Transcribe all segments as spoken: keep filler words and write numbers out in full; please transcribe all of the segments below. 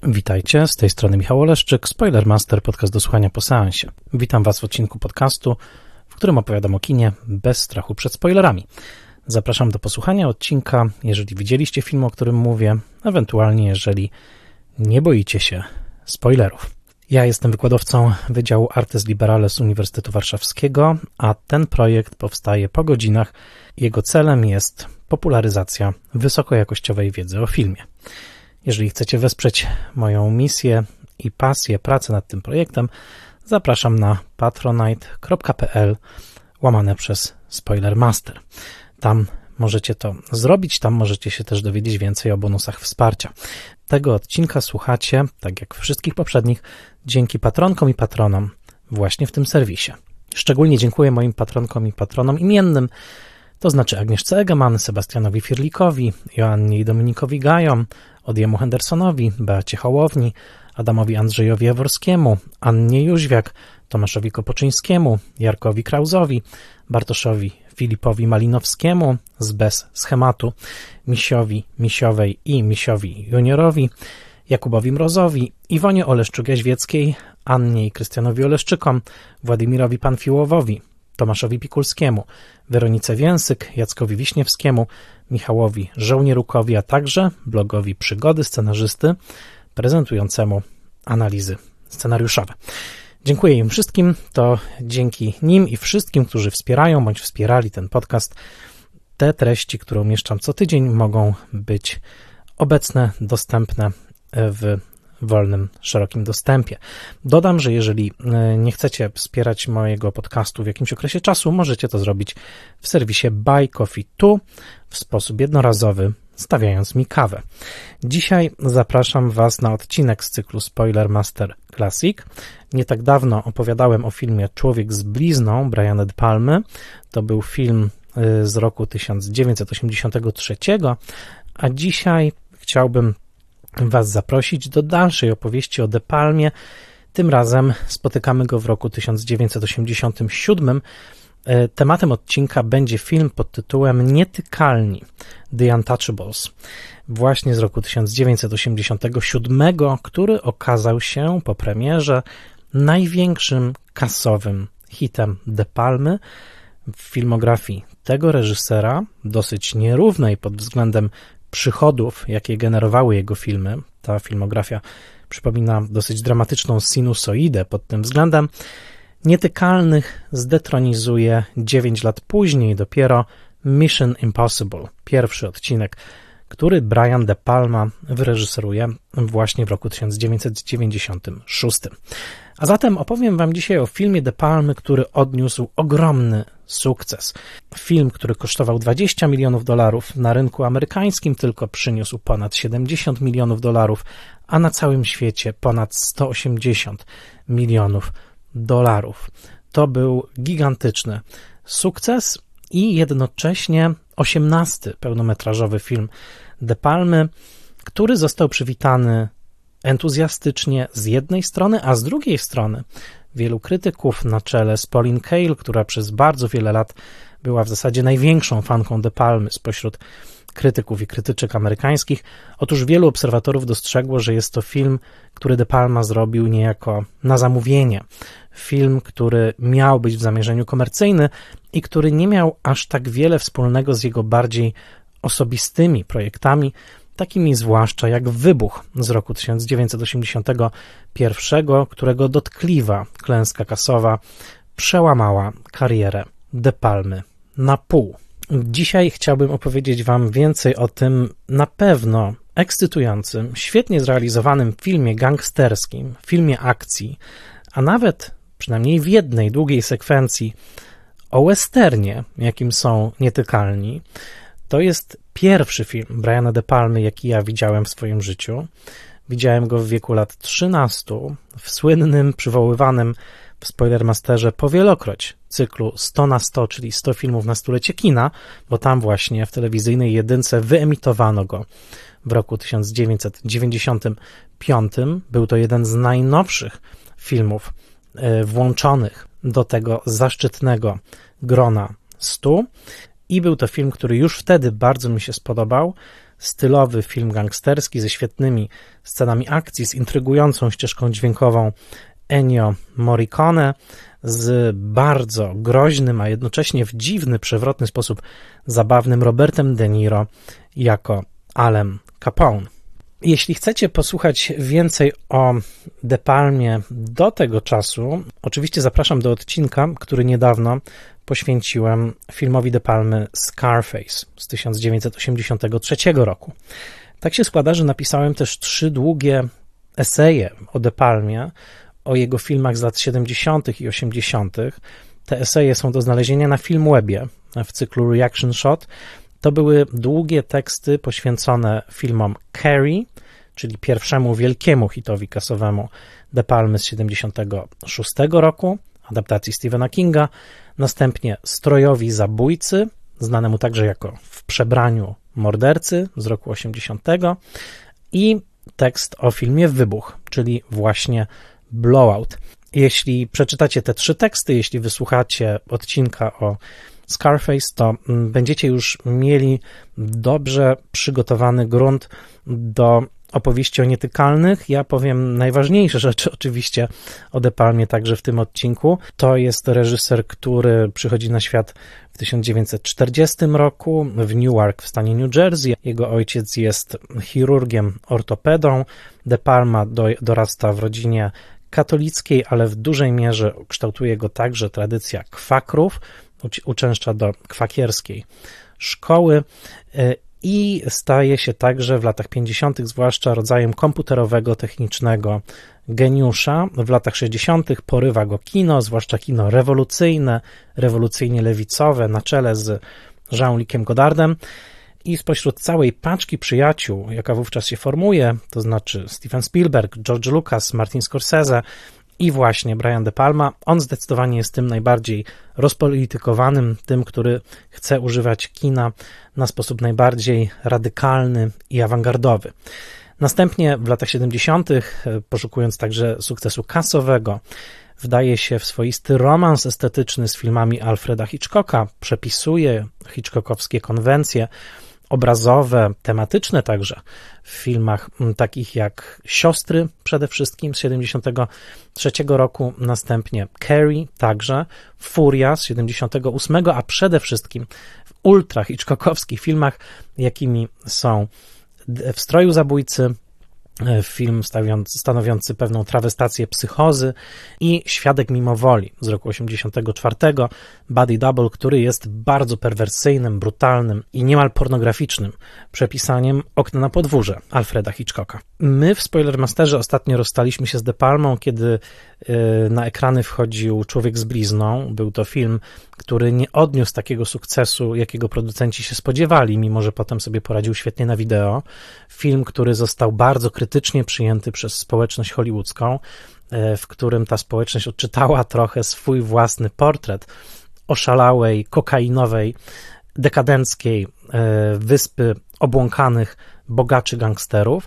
Witajcie, z tej strony Michał Oleszczyk, Spoilermaster, podcast do słuchania po seansie. Witam Was w odcinku podcastu, w którym opowiadam o kinie bez strachu przed spoilerami. Zapraszam do posłuchania odcinka, jeżeli widzieliście film, o którym mówię, ewentualnie jeżeli nie boicie się spoilerów. Ja jestem wykładowcą Wydziału Artes Liberales Uniwersytetu Warszawskiego, a ten projekt powstaje po godzinach. Jego celem jest popularyzacja wysokojakościowej wiedzy o filmie. Jeżeli chcecie wesprzeć moją misję i pasję pracy nad tym projektem, zapraszam na patronite.pl łamane przez Spoilermaster. Tam możecie to zrobić, tam możecie się też dowiedzieć więcej o bonusach wsparcia. Tego odcinka słuchacie, tak jak wszystkich poprzednich, dzięki patronkom i patronom właśnie w tym serwisie. Szczególnie dziękuję moim patronkom i patronom imiennym, to znaczy Agnieszce Egeman, Sebastianowi Firlikowi, Joannie i Dominikowi Gajom, Odiemu Hendersonowi, Beacie Hołowni, Adamowi Andrzejowi Jaworskiemu, Annie Jóźwiak, Tomaszowi Kopoczyńskiemu, Jarkowi Krauzowi, Bartoszowi Filipowi Malinowskiemu z Bez Schematu, Misiowi Misiowej i Misiowi Juniorowi, Jakubowi Mrozowi, Iwonie Oleszczuk-Jaźwieckiej, Annie i Krystianowi Oleszczykom, Władimirowi Panfiłowowi, Tomaszowi Pikulskiemu, Weronice Więsyk, Jackowi Wiśniewskiemu, Michałowi Żołnierukowi, a także blogowi Przygody Scenarzysty prezentującemu analizy scenariuszowe. Dziękuję im wszystkim, to dzięki nim i wszystkim, którzy wspierają bądź wspierali ten podcast, te treści, które umieszczam co tydzień, mogą być obecne, dostępne w wolnym, szerokim dostępie. Dodam, że jeżeli nie chcecie wspierać mojego podcastu w jakimś okresie czasu, możecie to zrobić w serwisie Buy Coffee Tu w sposób jednorazowy, stawiając mi kawę. Dzisiaj zapraszam Was na odcinek z cyklu Spoilermaster Classic. Nie tak dawno opowiadałem o filmie Człowiek z blizną Briana De Palmy. To był film z roku tysiąc dziewięćset osiemdziesiątego trzeciego, a dzisiaj chciałbym Was zaprosić do dalszej opowieści o De Palmie. Tym razem spotykamy go w roku tysiąc dziewięćset osiemdziesiątym siódmym. Tematem odcinka będzie film pod tytułem Nietykalni, The Untouchables, właśnie z roku tysiąc dziewięćset osiemdziesiątego siódmego, który okazał się po premierze największym kasowym hitem De Palmy w filmografii tego reżysera, dosyć nierównej pod względem przychodów, jakie generowały jego filmy. Ta filmografia przypomina dosyć dramatyczną sinusoidę pod tym względem. Nietykalnych zdetronizuje dziewięć lat później dopiero Mission Impossible, pierwszy odcinek, który Brian De Palma wyreżyseruje właśnie w roku tysiąc dziewięćset dziewięćdziesiątym szóstym. A zatem opowiem Wam dzisiaj o filmie De Palmy, który odniósł ogromny sukces. Film, który kosztował dwadzieścia milionów dolarów, na rynku amerykańskim tylko przyniósł ponad siedemdziesiąt milionów dolarów, a na całym świecie ponad sto osiemdziesiąt milionów dolarów. To był gigantyczny sukces i jednocześnie osiemnasty pełnometrażowy film De Palmy, który został przywitany entuzjastycznie z jednej strony, a z drugiej strony wielu krytyków na czele z Pauline Kael, która przez bardzo wiele lat była w zasadzie największą fanką De Palmy spośród krytyków i krytyczek amerykańskich. Otóż wielu obserwatorów dostrzegło, że jest to film, który De Palma zrobił niejako na zamówienie. Film, który miał być w zamierzeniu komercyjny i który nie miał aż tak wiele wspólnego z jego bardziej osobistymi projektami, takimi zwłaszcza jak Wybuch z roku tysiąc dziewięćset osiemdziesiątego pierwszego, którego dotkliwa klęska kasowa przełamała karierę De Palmy na pół. Dzisiaj chciałbym opowiedzieć Wam więcej o tym na pewno ekscytującym, świetnie zrealizowanym filmie gangsterskim, filmie akcji, a nawet przynajmniej w jednej długiej sekwencji o westernie, jakim są Nietykalni. To jest pierwszy film Briana De Palmy, jaki ja widziałem w swoim życiu. Widziałem go w wieku lat trzynastu w słynnym, przywoływanym w Spoilermasterze powielokroć cyklu sto na sto, czyli sto filmów na stulecie kina, bo tam właśnie w telewizyjnej jedynce wyemitowano go w roku tysiąc dziewięćset dziewięćdziesiątym piątym. Był to jeden z najnowszych filmów włączonych do tego zaszczytnego grona stu. i był to film, który już wtedy bardzo mi się spodobał. Stylowy film gangsterski ze świetnymi scenami akcji, z intrygującą ścieżką dźwiękową Ennio Morricone, z bardzo groźnym, a jednocześnie w dziwny, przewrotny sposób zabawnym Robertem De Niro jako Alem Capone. Jeśli chcecie posłuchać więcej o De Palmie do tego czasu, oczywiście zapraszam do odcinka, który niedawno poświęciłem filmowi De Palmy Scarface z tysiąc dziewięćset osiemdziesiątego trzeciego roku. Tak się składa, że napisałem też trzy długie eseje o De Palmie, o jego filmach z lat siedemdziesiątych i osiemdziesiątych. Te eseje są do znalezienia na Filmwebie w cyklu Reaction Shot. To były długie teksty poświęcone filmom Carrie, czyli pierwszemu wielkiemu hitowi kasowemu De Palmy z siedemdziesiątego szóstego roku, adaptacji Stephena Kinga, następnie Strojowi zabójcy, znanemu także jako W przebraniu mordercy z roku osiemdziesiątego i tekst o filmie Wybuch, czyli właśnie Blowout. Jeśli przeczytacie te trzy teksty, jeśli wysłuchacie odcinka o Scarface, to będziecie już mieli dobrze przygotowany grunt do opowieści o Nietykalnych. Ja powiem najważniejsze rzeczy oczywiście o De Palmie także w tym odcinku. To jest reżyser, który przychodzi na świat w tysiąc dziewięćset czterdziestym roku w Newark w stanie New Jersey. Jego ojciec jest chirurgiem ortopedą. De Palma do, dorasta w rodzinie katolickiej, ale w dużej mierze kształtuje go także tradycja kwakrów. Uczęszcza do kwakierskiej szkoły i staje się także w latach pięćdziesiątych zwłaszcza rodzajem komputerowego, technicznego geniusza. W latach sześćdziesiątych porywa go kino, zwłaszcza kino rewolucyjne, rewolucyjnie lewicowe, na czele z Jean-Luciem Godardem. I spośród całej paczki przyjaciół, jaka wówczas się formuje, to znaczy Steven Spielberg, George Lucas, Martin Scorsese i właśnie Brian De Palma, on zdecydowanie jest tym najbardziej rozpolitykowanym, tym, który chce używać kina na sposób najbardziej radykalny i awangardowy. Następnie w latach siedemdziesiątych, poszukując także sukcesu kasowego, wdaje się w swoisty romans estetyczny z filmami Alfreda Hitchcocka, przepisuje hitchcockowskie konwencje obrazowe, tematyczne także w filmach takich jak Siostry przede wszystkim z siedemdziesiątego trzeciego roku, następnie Carrie także, Furia z siedemdziesiątego ósmego, a przede wszystkim w ultra hitchcockowskich filmach, jakimi są W stroju zabójcy, film stanowiący pewną trawestację psychozy i Świadek mimowoli z roku osiemdziesiątego czwartego, Body Double, który jest bardzo perwersyjnym, brutalnym i niemal pornograficznym przepisaniem Okna na podwórze Alfreda Hitchcocka. My w Spoilermasterze ostatnio rozstaliśmy się z De Palmą, kiedy na ekrany wchodził Człowiek z blizną. Był to film, który nie odniósł takiego sukcesu, jakiego producenci się spodziewali, mimo że potem sobie poradził świetnie na wideo. Film, który został bardzo krytycznie przyjęty przez społeczność hollywoodzką, w którym ta społeczność odczytała trochę swój własny portret oszalałej, kokainowej, dekadenckiej wyspy obłąkanych bogaczy gangsterów.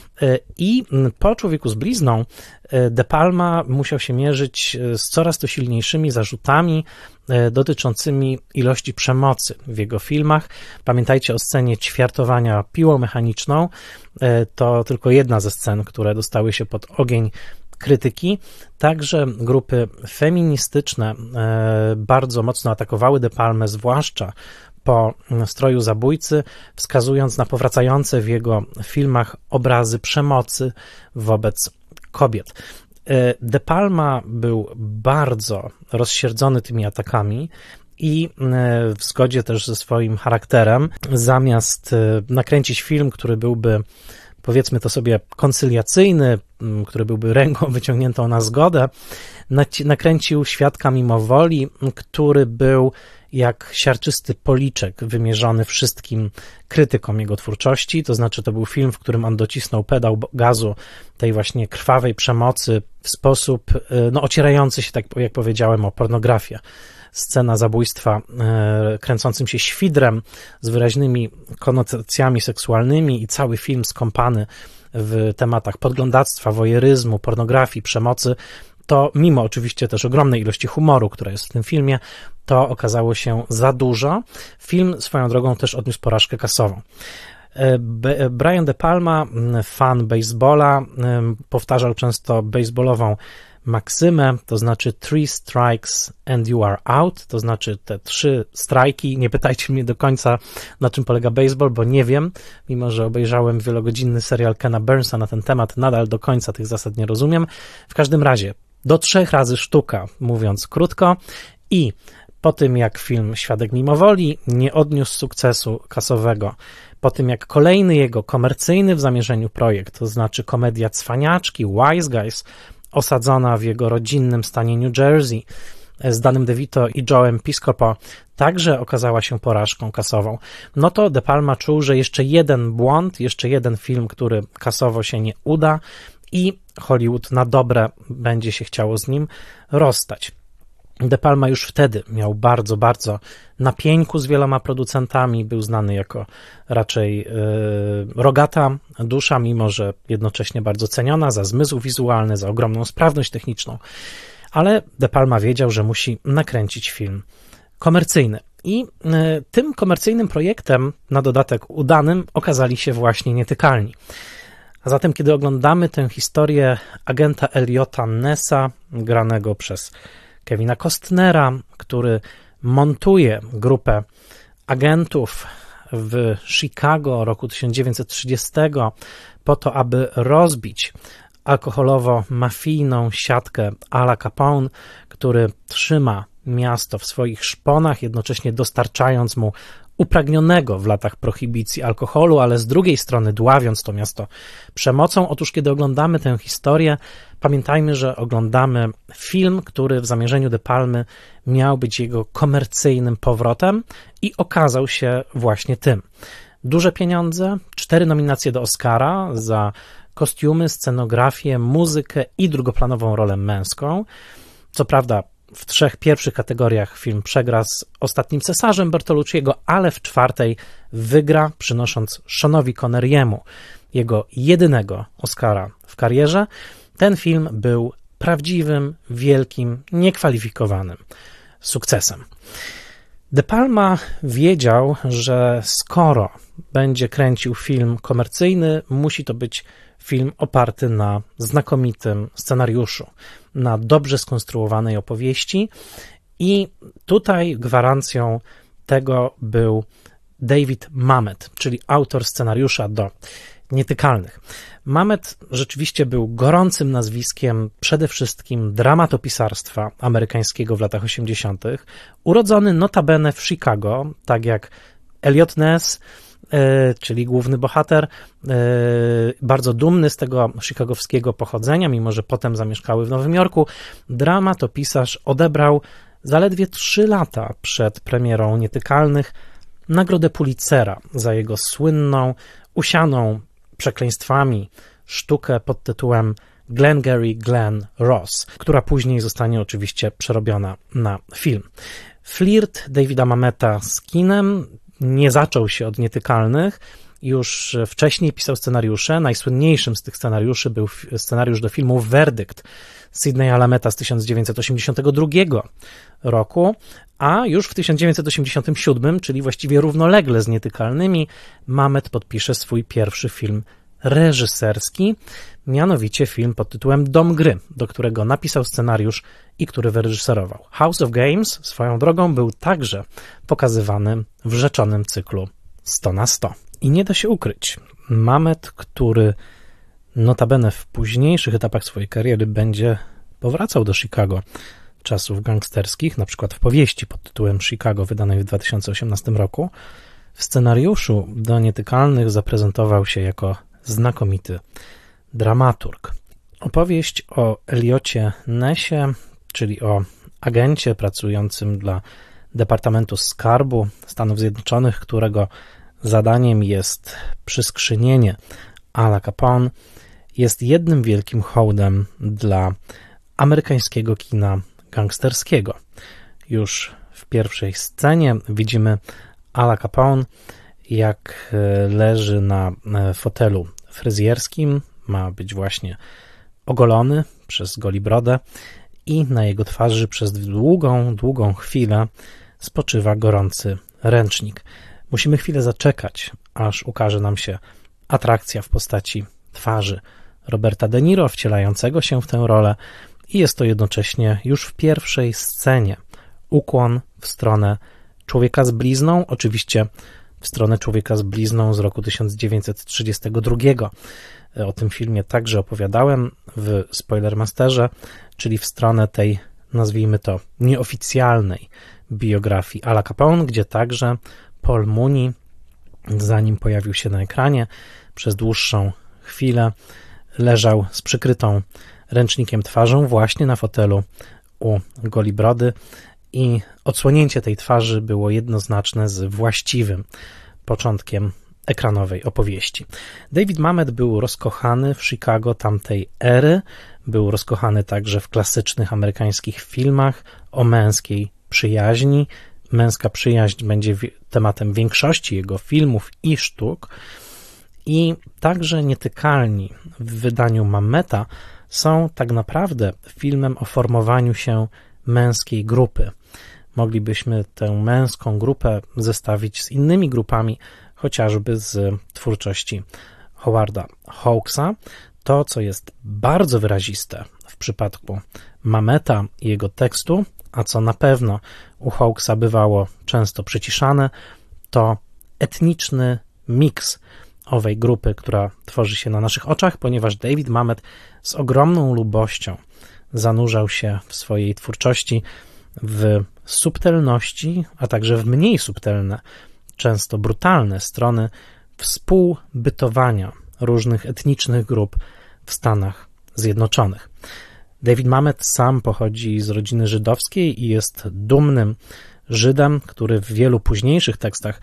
I po Człowieku z blizną De Palma musiał się mierzyć z coraz to silniejszymi zarzutami dotyczącymi ilości przemocy w jego filmach. Pamiętajcie o scenie ćwiartowania piłą mechaniczną. To tylko jedna ze scen, które dostały się pod ogień krytyki. Także grupy feministyczne bardzo mocno atakowały De Palmę, zwłaszcza po Stroju zabójcy, wskazując na powracające w jego filmach obrazy przemocy wobec kobiet. De Palma był bardzo rozsierdzony tymi atakami i w zgodzie też ze swoim charakterem, zamiast nakręcić film, który byłby, powiedzmy to sobie, koncyliacyjny, który byłby ręką wyciągniętą na zgodę, nakręcił Świadka mimowoli, który był jak siarczysty policzek wymierzony wszystkim krytykom jego twórczości, to znaczy to był film, w którym on docisnął pedał gazu tej właśnie krwawej przemocy w sposób no, ocierający się, tak jak powiedziałem, o pornografię. Scena zabójstwa e, kręcącym się świdrem z wyraźnymi konotacjami seksualnymi i cały film skąpany w tematach podglądactwa, wojeryzmu, pornografii, przemocy, to mimo oczywiście też ogromnej ilości humoru, która jest w tym filmie, to okazało się za dużo. Film swoją drogą też odniósł porażkę kasową. Brian De Palma, fan baseballa, powtarzał często baseballową maksymę, to znaczy three strikes and you are out, to znaczy te trzy strajki. Nie pytajcie mnie do końca, na czym polega baseball, bo nie wiem, mimo że obejrzałem wielogodzinny serial Kena Burnsa na ten temat, nadal do końca tych zasad nie rozumiem. W każdym razie, do trzech razy sztuka, mówiąc krótko, i po tym jak film Świadek mimowoli nie odniósł sukcesu kasowego, po tym jak kolejny jego komercyjny w zamierzeniu projekt, to znaczy komedia Cwaniaczki, Wise Guys, osadzona w jego rodzinnym stanie New Jersey z Danem DeVito i Joe'em Piscopo, także okazała się porażką kasową, no to De Palma czuł, że jeszcze jeden błąd, jeszcze jeden film, który kasowo się nie uda i Hollywood na dobre będzie się chciało z nim rozstać. De Palma już wtedy miał bardzo, bardzo na pieńku z wieloma producentami, był znany jako raczej yy, rogata dusza, mimo że jednocześnie bardzo ceniona za zmysł wizualny, za ogromną sprawność techniczną, ale De Palma wiedział, że musi nakręcić film komercyjny. I yy, tym komercyjnym projektem, na dodatek udanym, okazali się właśnie Nietykalni. A zatem, kiedy oglądamy tę historię agenta Eliota Nessa, granego przez Kevina Costnera, który montuje grupę agentów w Chicago roku tysiąc dziewięćset trzydziestego po to, aby rozbić alkoholowo-mafijną siatkę Ala Capone, który trzyma miasto w swoich szponach, jednocześnie dostarczając mu upragnionego w latach prohibicji alkoholu, ale z drugiej strony dławiąc to miasto przemocą. Otóż kiedy oglądamy tę historię, pamiętajmy, że oglądamy film, który w zamierzeniu De Palmy miał być jego komercyjnym powrotem i okazał się właśnie tym. Duże pieniądze, cztery nominacje do Oscara za kostiumy, scenografię, muzykę i drugoplanową rolę męską. Co prawda w trzech pierwszych kategoriach film przegra z Ostatnim cesarzem Bertolucciego, ale w czwartej wygra, przynosząc Seanowi Connery'emu jego jedynego Oscara w karierze. Ten film był prawdziwym, wielkim, niekwalifikowanym sukcesem. De Palma wiedział, że skoro będzie kręcił film komercyjny, musi to być film oparty na znakomitym scenariuszu, na dobrze skonstruowanej opowieści i tutaj gwarancją tego był David Mamet, czyli autor scenariusza do Nietykalnych. Mamet rzeczywiście był gorącym nazwiskiem przede wszystkim dramatopisarstwa amerykańskiego w latach osiemdziesiątych. Urodzony notabene w Chicago, tak jak Eliot Ness, czyli główny bohater, bardzo dumny z tego chicagowskiego pochodzenia, mimo że potem zamieszkały w Nowym Jorku. Dramatopisarz odebrał zaledwie trzy lata przed premierą Nietykalnych nagrodę Pulitzera za jego słynną, usianą przekleństwami sztukę pod tytułem Glengarry Glen Ross, która później zostanie oczywiście przerobiona na film. Flirt Davida Mameta z kinem nie zaczął się od Nietykalnych, już wcześniej pisał scenariusze. Najsłynniejszym z tych scenariuszy był scenariusz do filmu Werdykt Sidneya Lameta z tysiąc dziewięćset osiemdziesiątego drugiego roku, a już w tysiąc dziewięćset osiemdziesiątym siódmym, czyli właściwie równolegle z Nietykalnymi, Mamet podpisze swój pierwszy film reżyserski, mianowicie film pod tytułem Dom gry, do którego napisał scenariusz i który wyreżyserował. House of Games swoją drogą był także pokazywany w rzeczonym cyklu sto na sto. I nie da się ukryć, Mamet, który notabene w późniejszych etapach swojej kariery będzie powracał do Chicago czasów gangsterskich, na przykład w powieści pod tytułem Chicago wydanej w dwa tysiące osiemnastym roku, w scenariuszu do Nietykalnych zaprezentował się jako znakomity dramaturg. Opowieść o Eliocie Nessie, czyli o agencie pracującym dla Departamentu Skarbu Stanów Zjednoczonych, którego zadaniem jest przyskrzynienie Ala Capone, jest jednym wielkim hołdem dla amerykańskiego kina gangsterskiego. Już w pierwszej scenie widzimy Ala Capone, jak leży na fotelu fryzjerskim, ma być właśnie ogolony przez golibrodę i na jego twarzy przez długą, długą chwilę spoczywa gorący ręcznik. Musimy chwilę zaczekać, aż ukaże nam się atrakcja w postaci twarzy Roberta De Niro wcielającego się w tę rolę i jest to jednocześnie już w pierwszej scenie ukłon w stronę Człowieka z blizną, oczywiście w stronę Człowieka z blizną z roku tysiąc dziewięćset trzydziestego drugiego. O tym filmie także opowiadałem w Spoilermasterze, czyli w stronę tej, nazwijmy to, nieoficjalnej biografii Ala Capone, gdzie także Paul Mooney, zanim pojawił się na ekranie, przez dłuższą chwilę leżał z przykrytą ręcznikiem twarzą właśnie na fotelu u Golibrody i odsłonięcie tej twarzy było jednoznaczne z właściwym początkiem ekranowej opowieści. David Mamet był rozkochany w Chicago tamtej ery, był rozkochany także w klasycznych amerykańskich filmach o męskiej przyjaźni. Męska przyjaźń będzie tematem większości jego filmów i sztuk. I także Nietykalni w wydaniu Mameta są tak naprawdę filmem o formowaniu się męskiej grupy. Moglibyśmy tę męską grupę zestawić z innymi grupami, chociażby z twórczości Howarda Hawksa. To, co jest bardzo wyraziste w przypadku Mameta i jego tekstu, a co na pewno u Hawksa bywało często przyciszane, to etniczny miks owej grupy, która tworzy się na naszych oczach, ponieważ David Mamet z ogromną lubością zanurzał się w swojej twórczości w subtelności, a także w mniej subtelne, często brutalne strony współbytowania różnych etnicznych grup w Stanach Zjednoczonych. David Mamet sam pochodzi z rodziny żydowskiej i jest dumnym Żydem, który w wielu późniejszych tekstach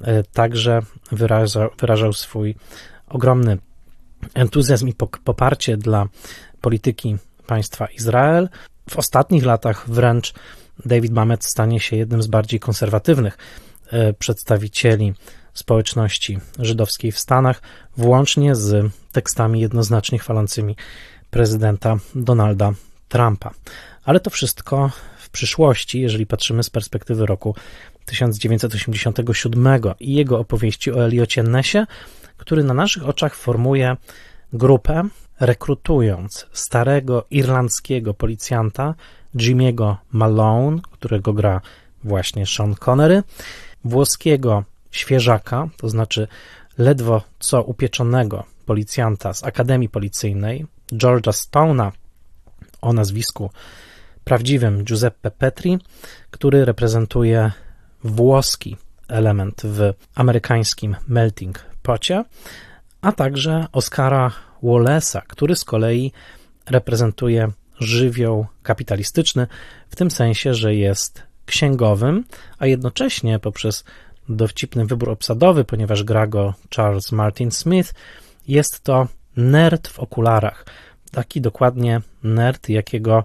także wyrażał, wyrażał swój ogromny entuzjazm i poparcie dla polityki państwa Izrael. W ostatnich latach wręcz David Mamet stanie się jednym z bardziej konserwatywnych przedstawicieli społeczności żydowskiej w Stanach, włącznie z tekstami jednoznacznie chwalącymi prezydenta Donalda Trumpa. Ale to wszystko w przyszłości, jeżeli patrzymy z perspektywy roku tysiąc dziewięćset osiemdziesiątego siódmego i jego opowieści o Eliocie Nessie, który na naszych oczach formuje grupę, rekrutując starego irlandzkiego policjanta Jimmy'ego Malone, którego gra właśnie Sean Connery, włoskiego świeżaka, to znaczy ledwo co upieczonego policjanta z Akademii Policyjnej, George'a Stone'a o nazwisku prawdziwym Giuseppe Petri, który reprezentuje włoski element w amerykańskim melting pocie, a także Oscara Wallace'a, który z kolei reprezentuje żywioł kapitalistyczny, w tym sensie, że jest księgowym, a jednocześnie poprzez dowcipny wybór obsadowy, ponieważ gra go Charles Martin Smith, jest to nerd w okularach. Taki dokładnie nerd, jakiego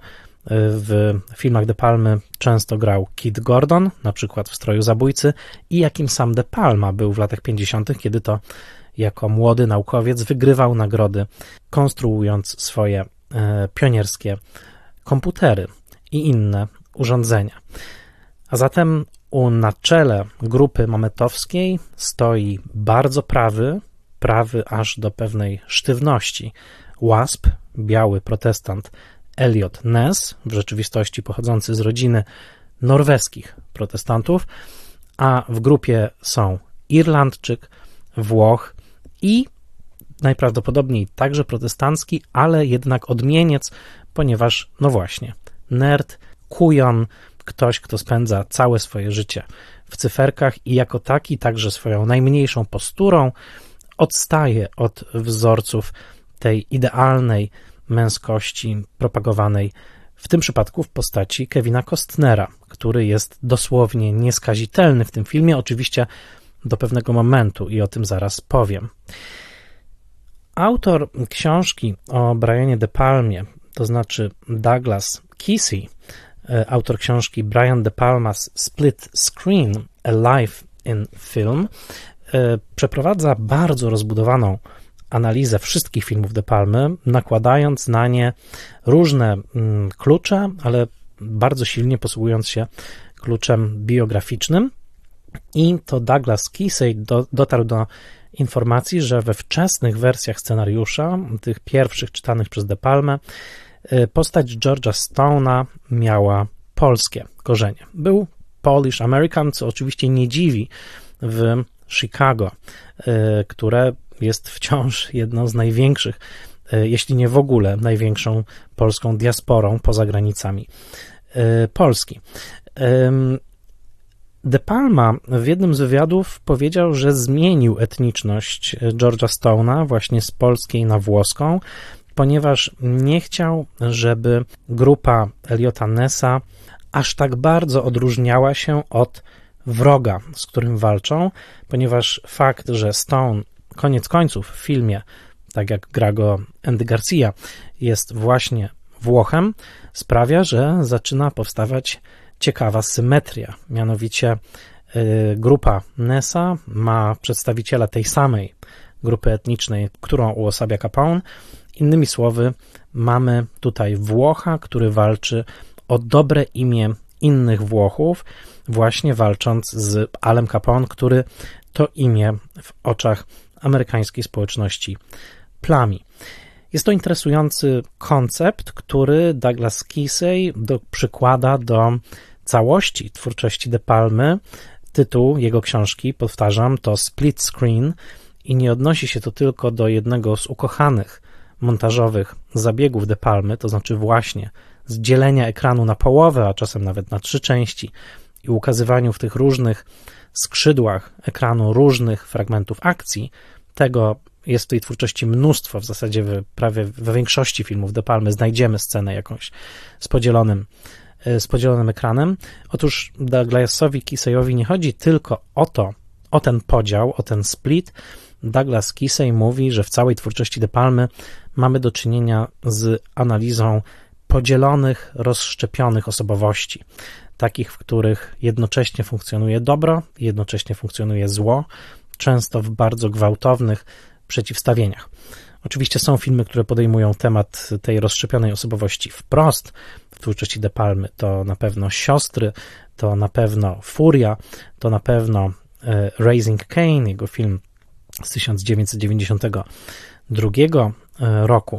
w filmach De Palmy często grał Kid Gordon, na przykład w Stroju Zabójcy, i jakim sam De Palma był w latach pięćdziesiątych, kiedy to jako młody naukowiec wygrywał nagrody, konstruując swoje e, pionierskie komputery i inne urządzenia. A zatem u na czele grupy mametowskiej stoi bardzo prawy, prawy aż do pewnej sztywności łasp, biały protestant Eliot Ness, w rzeczywistości pochodzący z rodziny norweskich protestantów, a w grupie są Irlandczyk, Włoch i najprawdopodobniej także protestancki, ale jednak odmieniec, ponieważ, no właśnie, nerd, kujon, ktoś, kto spędza całe swoje życie w cyferkach i jako taki także swoją najmniejszą posturą odstaje od wzorców tej idealnej męskości propagowanej w tym przypadku w postaci Kevina Costnera, który jest dosłownie nieskazitelny w tym filmie, oczywiście do pewnego momentu i o tym zaraz powiem. Autor książki o Brianie De Palmie, to znaczy Douglas Kesey, autor książki Brian De Palma's Split Screen: A Life in Film, przeprowadza bardzo rozbudowaną analizę wszystkich filmów De Palmy, nakładając na nie różne mm, klucze, ale bardzo silnie posługując się kluczem biograficznym. I to Douglas Kesey do, dotarł do informacji, że we wczesnych wersjach scenariusza, tych pierwszych czytanych przez De Palmę, postać George'a Stone'a miała polskie korzenie. Był Polish American, co oczywiście nie dziwi w Chicago, które jest wciąż jedną z największych, jeśli nie w ogóle największą polską diasporą poza granicami Polski. De Palma w jednym z wywiadów powiedział, że zmienił etniczność George'a Stone'a właśnie z polskiej na włoską, ponieważ nie chciał, żeby grupa Eliota Nessa aż tak bardzo odróżniała się od wroga, z którym walczą, ponieważ fakt, że Stone koniec końców w filmie, tak jak gra go Andy Garcia, jest właśnie Włochem, sprawia, że zaczyna powstawać ciekawa symetria. Mianowicie y, grupa Nessa ma przedstawiciela tej samej grupy etnicznej, którą uosabia Capone. Innymi słowy, mamy tutaj Włocha, który walczy o dobre imię innych Włochów, właśnie walcząc z Alem Capone, który to imię w oczach amerykańskiej społeczności plami. Jest to interesujący koncept, który Douglas Kesey do, przykłada do całości twórczości De Palmy. Tytuł jego książki, powtarzam, to Split Screen i nie odnosi się to tylko do jednego z ukochanych montażowych zabiegów De Palmy, to znaczy właśnie z dzielenia ekranu na połowę, a czasem nawet na trzy części i ukazywaniu w tych różnych skrzydłach ekranu różnych fragmentów akcji. Tego jest w tej twórczości mnóstwo, w zasadzie w, prawie we większości filmów De Palmy znajdziemy scenę jakąś z podzielonym, z podzielonym ekranem. Otóż Douglasowi Keseyowi nie chodzi tylko o to, o ten podział, o ten split. Douglas Kesey mówi, że w całej twórczości De Palmy mamy do czynienia z analizą podzielonych, rozszczepionych osobowości, takich, w których jednocześnie funkcjonuje dobro, jednocześnie funkcjonuje zło, często w bardzo gwałtownych przeciwstawieniach. Oczywiście są filmy, które podejmują temat tej rozszczepionej osobowości wprost w twórczości De Palmy. To na pewno Siostry, to na pewno Furia, to na pewno e, Raising Cain, jego film z tysiąc dziewięćset dziewięćdziesiątego drugiego roku.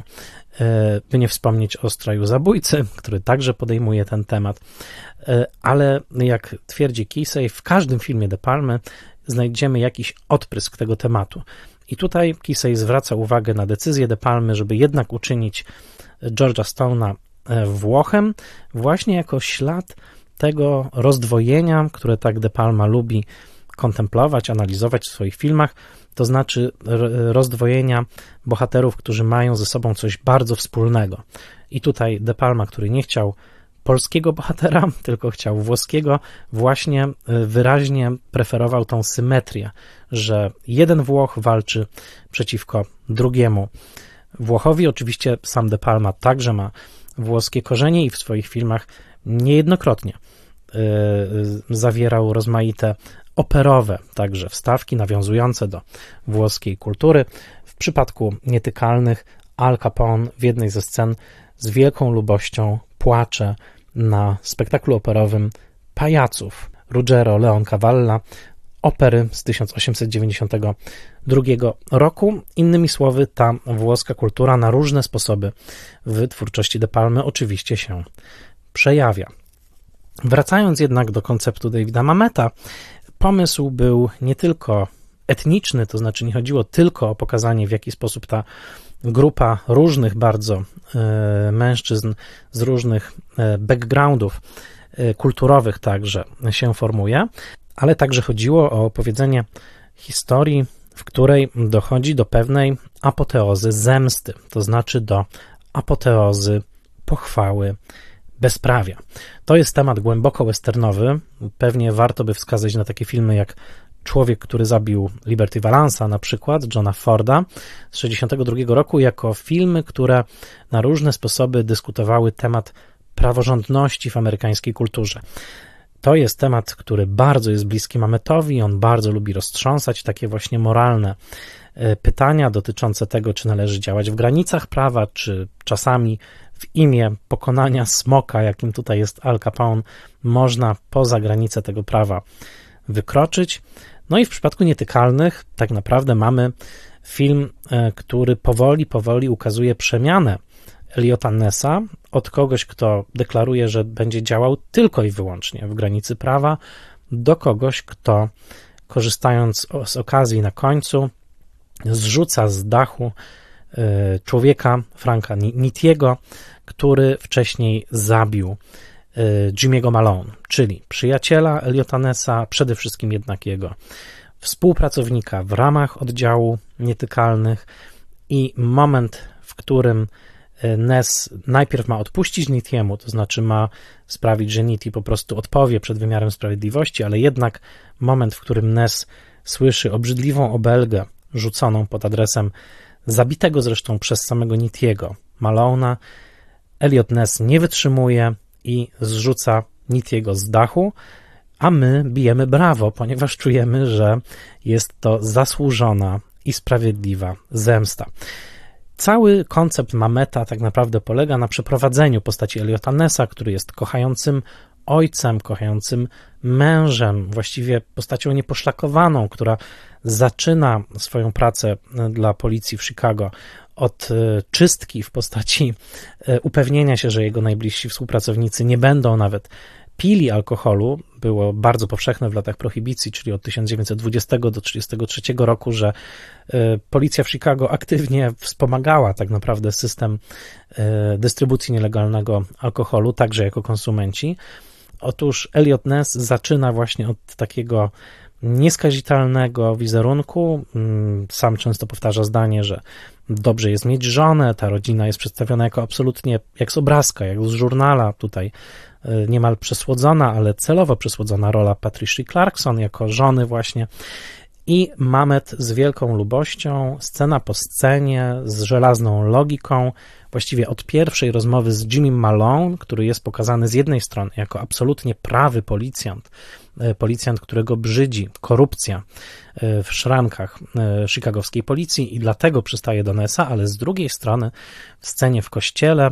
E, by nie wspomnieć o Stroju Zabójcy, który także podejmuje ten temat. E, ale jak twierdzi Kesey, w każdym filmie De Palmy znajdziemy jakiś odprysk tego tematu. I tutaj Kesey zwraca uwagę na decyzję De Palmy, żeby jednak uczynić George'a Stone'a Włochem, właśnie jako ślad tego rozdwojenia, które tak De Palma lubi kontemplować, analizować w swoich filmach, to znaczy rozdwojenia bohaterów, którzy mają ze sobą coś bardzo wspólnego. I tutaj De Palma, który nie chciał polskiego bohatera, tylko chciał włoskiego, właśnie wyraźnie preferował tą symetrię, że jeden Włoch walczy przeciwko drugiemu Włochowi. Oczywiście sam De Palma także ma włoskie korzenie i w swoich filmach niejednokrotnie yy, zawierał rozmaite operowe także wstawki nawiązujące do włoskiej kultury. W przypadku Nietykalnych Al Capone w jednej ze scen z wielką lubością płacze na spektaklu operowym Pajaców Ruggero Leoncavalla, opery z tysiąc osiemset dziewięćdziesiątego drugiego roku. Innymi słowy, ta włoska kultura na różne sposoby w twórczości De Palmy oczywiście się przejawia. Wracając jednak do konceptu Davida Mameta, pomysł był nie tylko etniczny, to znaczy nie chodziło tylko o pokazanie, w jaki sposób ta grupa różnych bardzo e, mężczyzn z różnych e, backgroundów e, kulturowych także się formuje, ale także chodziło o opowiedzenie historii, w której dochodzi do pewnej apoteozy zemsty, to znaczy do apoteozy pochwały bezprawia. To jest temat głęboko westernowy. Pewnie warto by wskazać na takie filmy jak Człowiek, który zabił Liberty Valance'a, na przykład Johna Forda z tysiąc dziewięćset sześćdziesiątego drugiego roku, jako filmy, które na różne sposoby dyskutowały temat praworządności w amerykańskiej kulturze. To jest temat, który bardzo jest bliski Mametowi, on bardzo lubi roztrząsać takie właśnie moralne pytania dotyczące tego, czy należy działać w granicach prawa, czy czasami w imię pokonania smoka, jakim tutaj jest Al Capone, można poza granice tego prawa wykroczyć. No i w przypadku Nietykalnych tak naprawdę mamy film, który powoli, powoli ukazuje przemianę Eliota Nessa od kogoś, kto deklaruje, że będzie działał tylko i wyłącznie w granicy prawa, do kogoś, kto korzystając z okazji na końcu zrzuca z dachu człowieka, Franka Nittiego, który wcześniej zabił Jimmy'ego Malone, czyli przyjaciela Eliota Nessa, przede wszystkim jednak jego współpracownika w ramach oddziału Nietykalnych i moment, w którym Ness najpierw ma odpuścić Nittiemu, to znaczy ma sprawić, że Nitti po prostu odpowie przed wymiarem sprawiedliwości, ale jednak moment, w którym Ness słyszy obrzydliwą obelgę rzuconą pod adresem zabitego zresztą przez samego Nittiego Malona, Eliot Ness nie wytrzymuje i zrzuca Nittiego z dachu, a my bijemy brawo, ponieważ czujemy, że jest to zasłużona i sprawiedliwa zemsta. Cały koncept Mameta tak naprawdę polega na przeprowadzeniu postaci Eliota Nessa, który jest kochającym ojcem, kochającym mężem, właściwie postacią nieposzlakowaną, która zaczyna swoją pracę dla policji w Chicago od czystki w postaci upewnienia się, że jego najbliżsi współpracownicy nie będą nawet pili alkoholu. Było bardzo powszechne w latach prohibicji, czyli od tysiąc dziewięćset dwudziestego do trzydziestego trzeciego roku, że policja w Chicago aktywnie wspomagała tak naprawdę system dystrybucji nielegalnego alkoholu, także jako konsumenci. Otóż Eliot Ness zaczyna właśnie od takiego nieskazitelnego wizerunku. Sam często powtarza zdanie, że dobrze jest mieć żonę, ta rodzina jest przedstawiona jako absolutnie jak z obrazka, jak z żurnala, tutaj niemal przesłodzona, ale celowo przesłodzona rola Patricia Clarkson jako żony właśnie. I Mamet z wielką lubością, scena po scenie, z żelazną logiką, właściwie od pierwszej rozmowy z Jimmym Malone, który jest pokazany z jednej strony jako absolutnie prawy policjant, policjant, którego brzydzi korupcja w szrankach chicagowskiej policji i dlatego przystaje do Nessa, ale z drugiej strony w scenie w kościele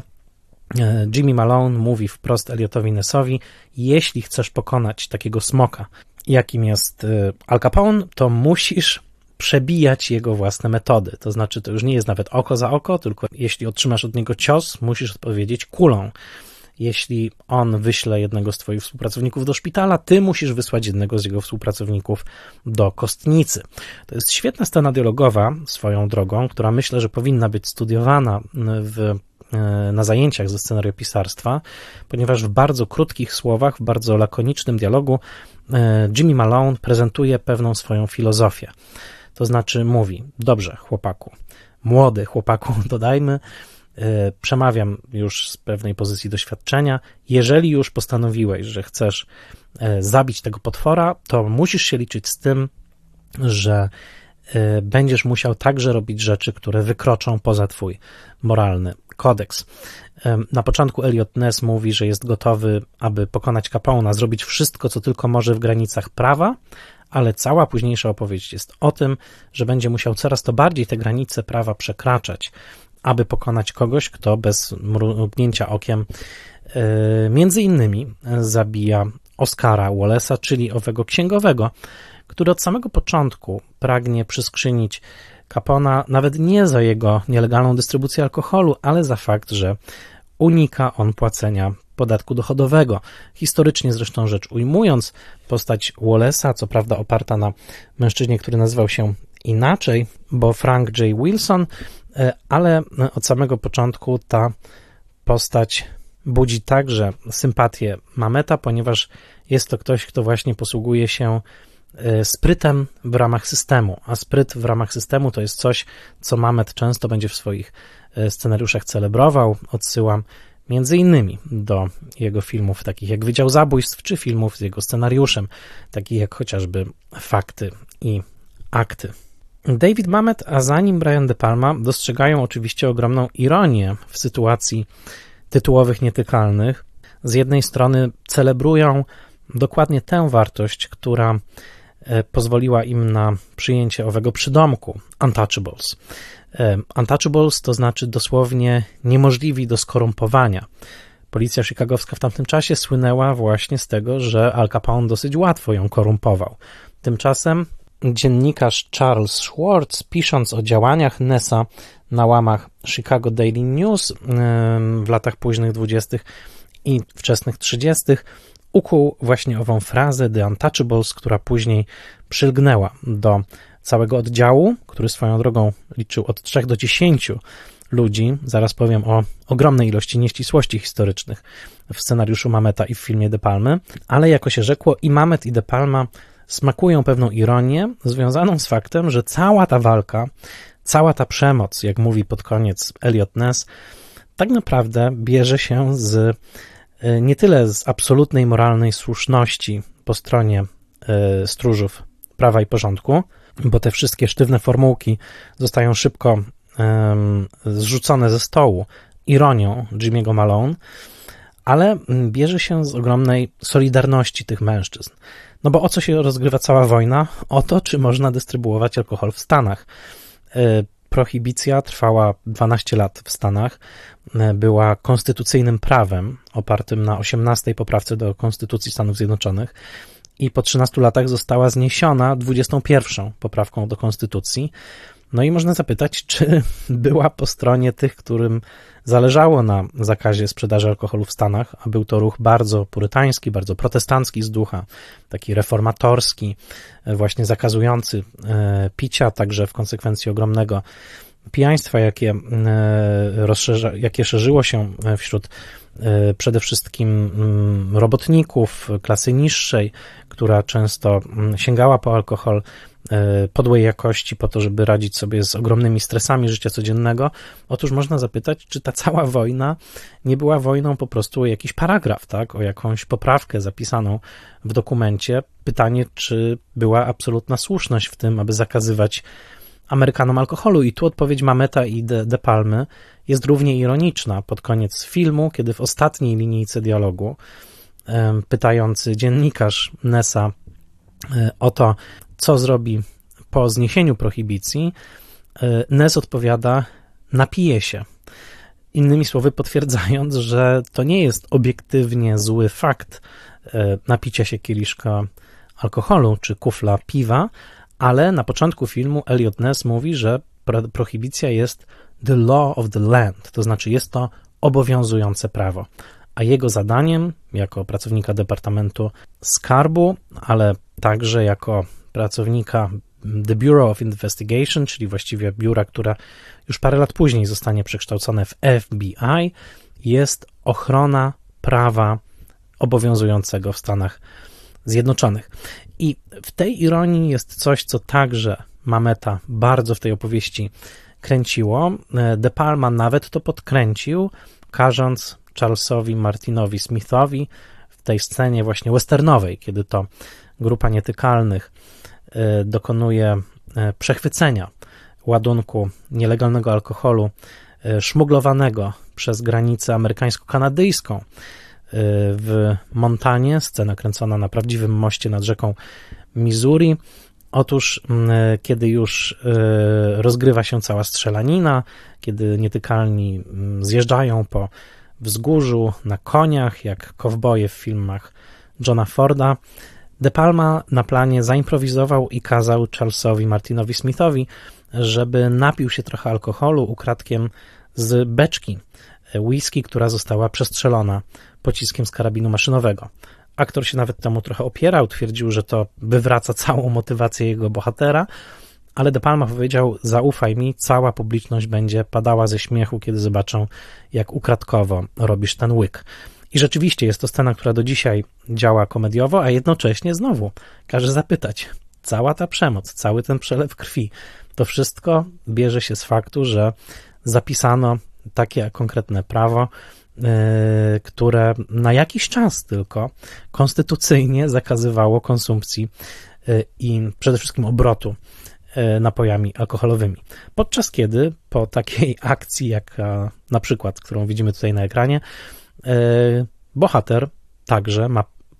Jimmy Malone mówi wprost Eliotowi Nessowi: jeśli chcesz pokonać takiego smoka, jakim jest Al Capone, to musisz przebijać jego własne metody. To znaczy, to już nie jest nawet oko za oko, tylko jeśli otrzymasz od niego cios, musisz odpowiedzieć kulą. Jeśli on wyśle jednego z twoich współpracowników do szpitala, ty musisz wysłać jednego z jego współpracowników do kostnicy. To jest świetna scena dialogowa swoją drogą, która myślę, że powinna być studiowana w na zajęciach ze scenariopisarstwa, ponieważ w bardzo krótkich słowach, w bardzo lakonicznym dialogu Jimmy Malone prezentuje pewną swoją filozofię. To znaczy mówi: dobrze, chłopaku, młody chłopaku, dodajmy, przemawiam już z pewnej pozycji doświadczenia, jeżeli już postanowiłeś, że chcesz zabić tego potwora, to musisz się liczyć z tym, że będziesz musiał także robić rzeczy, które wykroczą poza twój moralny kodeks. Na początku Eliot Ness mówi, że jest gotowy, aby pokonać Capone'a, zrobić wszystko, co tylko może w granicach prawa, ale cała późniejsza opowieść jest o tym, że będzie musiał coraz to bardziej te granice prawa przekraczać, aby pokonać kogoś, kto bez mrugnięcia okiem między innymi zabija Oscara Wallace'a, czyli owego księgowego, który od samego początku pragnie przyskrzynić Capone'a nawet nie za jego nielegalną dystrybucję alkoholu, ale za fakt, że unika on płacenia podatku dochodowego. Historycznie zresztą rzecz ujmując, postać Wallace'a, co prawda oparta na mężczyźnie, który nazywał się inaczej, bo Frank J. Wilson, ale od samego początku ta postać budzi także sympatię Mameta, ponieważ jest to ktoś, kto właśnie posługuje się sprytem w ramach systemu, a spryt w ramach systemu to jest coś, co Mamet często będzie w swoich scenariuszach celebrował. Odsyłam między innymi do jego filmów takich jak Wydział Zabójstw, czy filmów z jego scenariuszem, takich jak chociażby Fakty i Akty. David Mamet, a za nim Brian De Palma dostrzegają oczywiście ogromną ironię w sytuacji tytułowych Nietykalnych. Z jednej strony celebrują dokładnie tę wartość, która pozwoliła im na przyjęcie owego przydomku Untouchables. Untouchables to znaczy dosłownie niemożliwi do skorumpowania. Policja chicagowska w tamtym czasie słynęła właśnie z tego, że Al Capone dosyć łatwo ją korumpował. Tymczasem dziennikarz Charles Schwartz, pisząc o działaniach Nessa na łamach Chicago Daily News w latach późnych dwudziestych i wczesnych trzydziestych, ukuł właśnie ową frazę The Untouchables, która później przylgnęła do całego oddziału, który swoją drogą liczył od trzech do dziesięciu ludzi. Zaraz powiem o ogromnej ilości nieścisłości historycznych w scenariuszu Mameta i w filmie De Palmy, ale jako się rzekło, i Mamet, i De Palma smakują pewną ironię związaną z faktem, że cała ta walka, cała ta przemoc, jak mówi pod koniec Eliot Ness, tak naprawdę bierze się z nie tyle z absolutnej moralnej słuszności po stronie y, stróżów prawa i porządku, bo te wszystkie sztywne formułki zostają szybko y, zrzucone ze stołu ironią Jimmy'ego Malone, ale bierze się z ogromnej solidarności tych mężczyzn. No bo o co się rozgrywa cała wojna? O to, czy można dystrybuować alkohol w Stanach. Y, Prohibicja trwała dwanaście lat w Stanach, była konstytucyjnym prawem opartym na osiemnastej poprawce do Konstytucji Stanów Zjednoczonych i po trzynastu latach została zniesiona dwudziestą pierwszą poprawką do Konstytucji. No i można zapytać, czy była po stronie tych, którym zależało na zakazie sprzedaży alkoholu w Stanach, a był to ruch bardzo purytański, bardzo protestancki z ducha, taki reformatorski, właśnie zakazujący picia, także w konsekwencji ogromnego pijaństwa, jakie, rozszerza, jakie szerzyło się wśród przede wszystkim robotników klasy niższej, która często sięgała po alkohol podłej jakości po to, żeby radzić sobie z ogromnymi stresami życia codziennego. Otóż można zapytać, czy ta cała wojna nie była wojną po prostu o jakiś paragraf, tak, o jakąś poprawkę zapisaną w dokumencie. Pytanie, czy była absolutna słuszność w tym, aby zakazywać Amerykanom alkoholu. I tu odpowiedź Mameta i De, De Palmy jest równie ironiczna. Pod koniec filmu, kiedy w ostatniej linijce dialogu pytający dziennikarz Nessa o to, co zrobi po zniesieniu prohibicji, Ness odpowiada: napije się. Innymi słowy potwierdzając, że to nie jest obiektywnie zły fakt napicia się kieliszka alkoholu czy kufla piwa, ale na początku filmu Eliot Ness mówi, że prohibicja jest the law of the land, to znaczy jest to obowiązujące prawo. A jego zadaniem jako pracownika Departamentu Skarbu, ale także jako pracownika The Bureau of Investigation, czyli właściwie biura, które już parę lat później zostanie przekształcone w F B I, jest ochrona prawa obowiązującego w Stanach Zjednoczonych. I w tej ironii jest coś, co także Mameta bardzo w tej opowieści kręciło. De Palma nawet to podkręcił, każąc Charlesowi Martinowi Smithowi w tej scenie właśnie westernowej, kiedy to grupa nietykalnych dokonuje przechwycenia ładunku nielegalnego alkoholu szmuglowanego przez granicę amerykańsko-kanadyjską w Montanie, scena kręcona na prawdziwym moście nad rzeką Missouri. Otóż, kiedy już rozgrywa się cała strzelanina, kiedy nietykalni zjeżdżają po wzgórzu na koniach, jak kowboje w filmach Johna Forda, De Palma na planie zaimprowizował i kazał Charlesowi Martinowi Smithowi, żeby napił się trochę alkoholu ukradkiem z beczki whisky, która została przestrzelona pociskiem z karabinu maszynowego. Aktor się nawet temu trochę opierał, twierdził, że to wywraca całą motywację jego bohatera, ale De Palma powiedział: zaufaj mi, cała publiczność będzie padała ze śmiechu, kiedy zobaczą, jak ukradkowo robisz ten łyk. I rzeczywiście jest to scena, która do dzisiaj działa komediowo, a jednocześnie znowu każe zapytać, cała ta przemoc, cały ten przelew krwi, to wszystko bierze się z faktu, że zapisano takie konkretne prawo, yy, które na jakiś czas tylko konstytucyjnie zakazywało konsumpcji yy, i przede wszystkim obrotu yy, napojami alkoholowymi. Podczas kiedy po takiej akcji, jak a, na przykład, którą widzimy tutaj na ekranie, yy, bohater także ma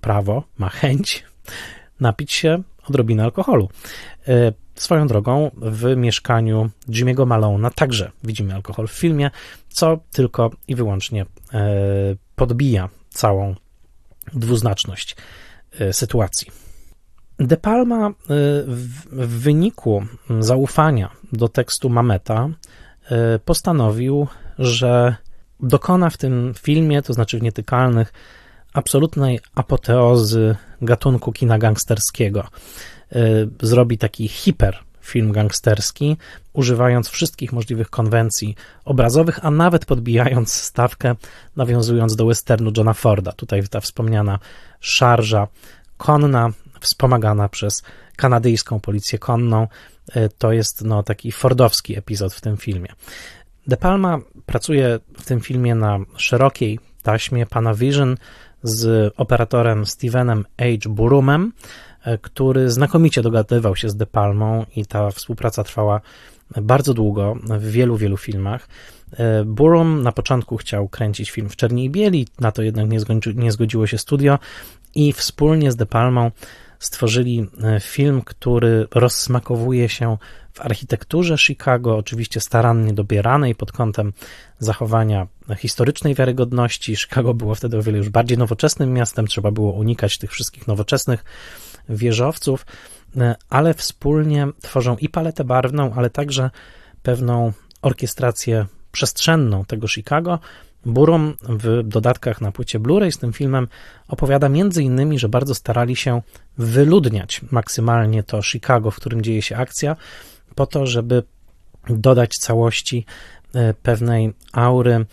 prawo, ma chęć napić się odrobinę alkoholu. Swoją drogą w mieszkaniu Jimmy'ego Malona także widzimy alkohol w filmie, co tylko i wyłącznie podbija całą dwuznaczność sytuacji. De Palma w wyniku zaufania do tekstu Mameta postanowił, że dokona w tym filmie, to znaczy w Nietykalnych, absolutnej apoteozy gatunku kina gangsterskiego. Zrobi taki hiperfilm gangsterski, używając wszystkich możliwych konwencji obrazowych, a nawet podbijając stawkę, nawiązując do westernu Johna Forda. Tutaj ta wspomniana szarża konna, wspomagana przez kanadyjską policję konną, to jest no, taki fordowski epizod w tym filmie. De Palma pracuje w tym filmie na szerokiej taśmie Panavision z operatorem Stevenem H. Burumem, który znakomicie dogadywał się z De Palmą i ta współpraca trwała bardzo długo w wielu, wielu filmach. Burum na początku chciał kręcić film w czerni i bieli, na to jednak nie, zgończy, nie zgodziło się studio i wspólnie z De Palmą stworzyli film, który rozsmakowuje się w architekturze Chicago, oczywiście starannie dobieranej pod kątem zachowania historycznej wiarygodności. Chicago było wtedy o wiele już bardziej nowoczesnym miastem, trzeba było unikać tych wszystkich nowoczesnych wieżowców, ale wspólnie tworzą i paletę barwną, ale także pewną orkiestrację przestrzenną tego Chicago. Burum w dodatkach na płycie Blu-ray z tym filmem opowiada między innymi, że bardzo starali się wyludniać maksymalnie to Chicago, w którym dzieje się akcja, po to, żeby dodać całości pewnej aury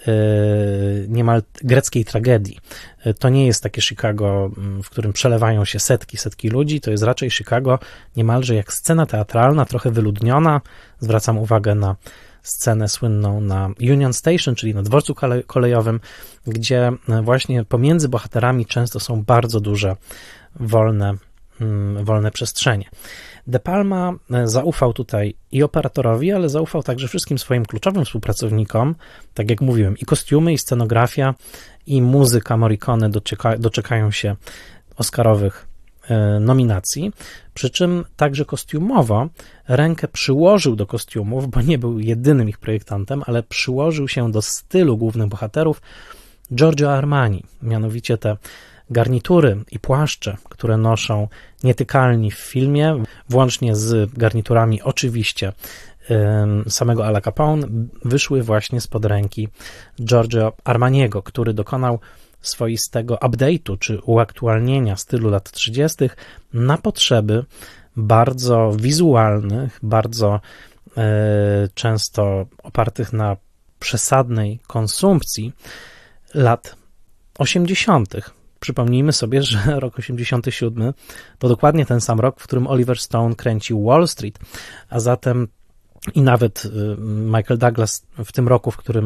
niemal greckiej tragedii. To nie jest takie Chicago, w którym przelewają się setki, setki ludzi, to jest raczej Chicago niemalże jak scena teatralna, trochę wyludniona. Zwracam uwagę na scenę słynną na Union Station, czyli na dworcu kolejowym, gdzie właśnie pomiędzy bohaterami często są bardzo duże, wolne, wolne przestrzenie. De Palma zaufał tutaj i operatorowi, ale zaufał także wszystkim swoim kluczowym współpracownikom, tak jak mówiłem, i kostiumy, i scenografia, i muzyka Morricone doczeka, doczekają się oscarowych nominacji, przy czym także kostiumowo rękę przyłożył do kostiumów, bo nie był jedynym ich projektantem, ale przyłożył się do stylu głównych bohaterów Giorgio Armani, mianowicie te garnitury i płaszcze, które noszą Nietykalni w filmie, włącznie z garniturami oczywiście samego Ala Capone, wyszły właśnie spod ręki Giorgio Armaniego, który dokonał swoistego update'u czy uaktualnienia stylu lat trzydziestych na potrzeby bardzo wizualnych, bardzo e, często opartych na przesadnej konsumpcji lat osiemdziesiątych. Przypomnijmy sobie, że rok osiemdziesiąty siódmy to dokładnie ten sam rok, w którym Oliver Stone kręcił Wall Street, a zatem i nawet Michael Douglas w tym roku, w którym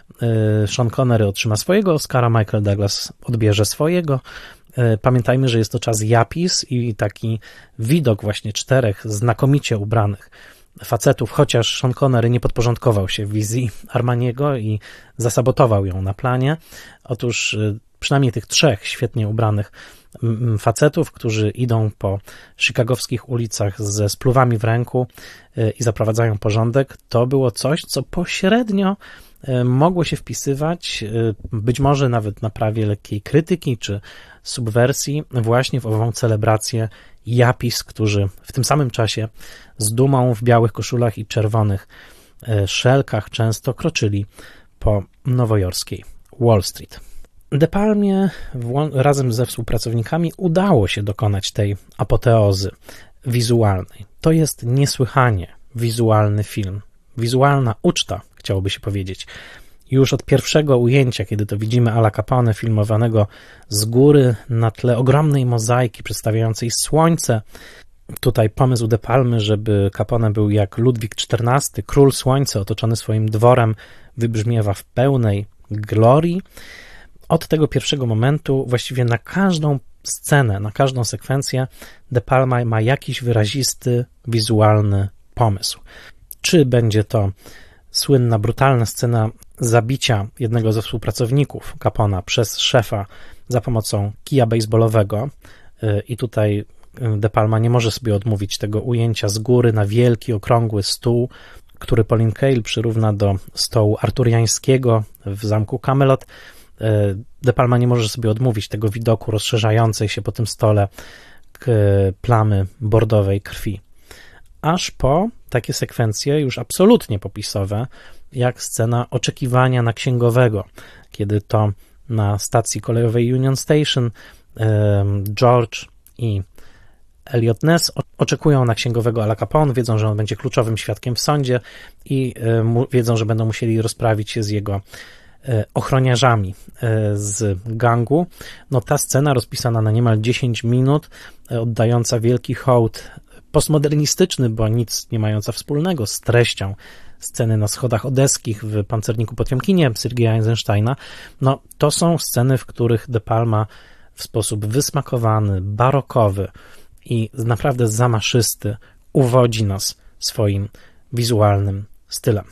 Sean Connery otrzyma swojego Oscara, Michael Douglas odbierze swojego. Pamiętajmy, że jest to czas Yapis i taki widok właśnie czterech znakomicie ubranych facetów, chociaż Sean Connery nie podporządkował się wizji Armaniego i zasabotował ją na planie. Otóż przynajmniej tych trzech świetnie ubranych facetów, którzy idą po chicagowskich ulicach ze spluwami w ręku i zaprowadzają porządek, to było coś, co pośrednio mogło się wpisywać, być może nawet na prawie lekkiej krytyki czy subwersji, właśnie w ową celebrację Yapis, którzy w tym samym czasie z dumą w białych koszulach i czerwonych szelkach często kroczyli po nowojorskiej Wall Street. De Palmie razem ze współpracownikami udało się dokonać tej apoteozy wizualnej. To jest niesłychanie wizualny film, wizualna uczta, chciałoby się powiedzieć. Już od pierwszego ujęcia, kiedy to widzimy Ala Capone filmowanego z góry na tle ogromnej mozaiki przedstawiającej słońce. Tutaj pomysł De Palmy, żeby Capone był jak Ludwik czternasty, król słońca otoczony swoim dworem, wybrzmiewa w pełnej glorii. Od tego pierwszego momentu właściwie na każdą scenę, na każdą sekwencję De Palma ma jakiś wyrazisty, wizualny pomysł. Czy będzie to słynna, brutalna scena zabicia jednego ze współpracowników Capona przez szefa za pomocą kija bejsbolowego i tutaj De Palma nie może sobie odmówić tego ujęcia z góry na wielki, okrągły stół, który Pauline Kael przyrówna do stołu arturiańskiego w zamku Camelot. De Palma nie może sobie odmówić tego widoku rozszerzającej się po tym stole plamy bordowej krwi. Aż po takie sekwencje już absolutnie popisowe, jak scena oczekiwania na księgowego, kiedy to na stacji kolejowej Union Station George i Eliot Ness oczekują na księgowego Ala Capone, wiedzą, że on będzie kluczowym świadkiem w sądzie i wiedzą, że będą musieli rozprawić się z jego ochroniarzami z gangu. No ta scena rozpisana na niemal dziesięć minut, oddająca wielki hołd postmodernistyczny, bo nic nie mająca wspólnego z treścią sceny na schodach odeskich w Pancerniku Potiomkinie Sergeja Eisensteina, no to są sceny, w których De Palma w sposób wysmakowany, barokowy i naprawdę zamaszysty uwodzi nas swoim wizualnym stylem.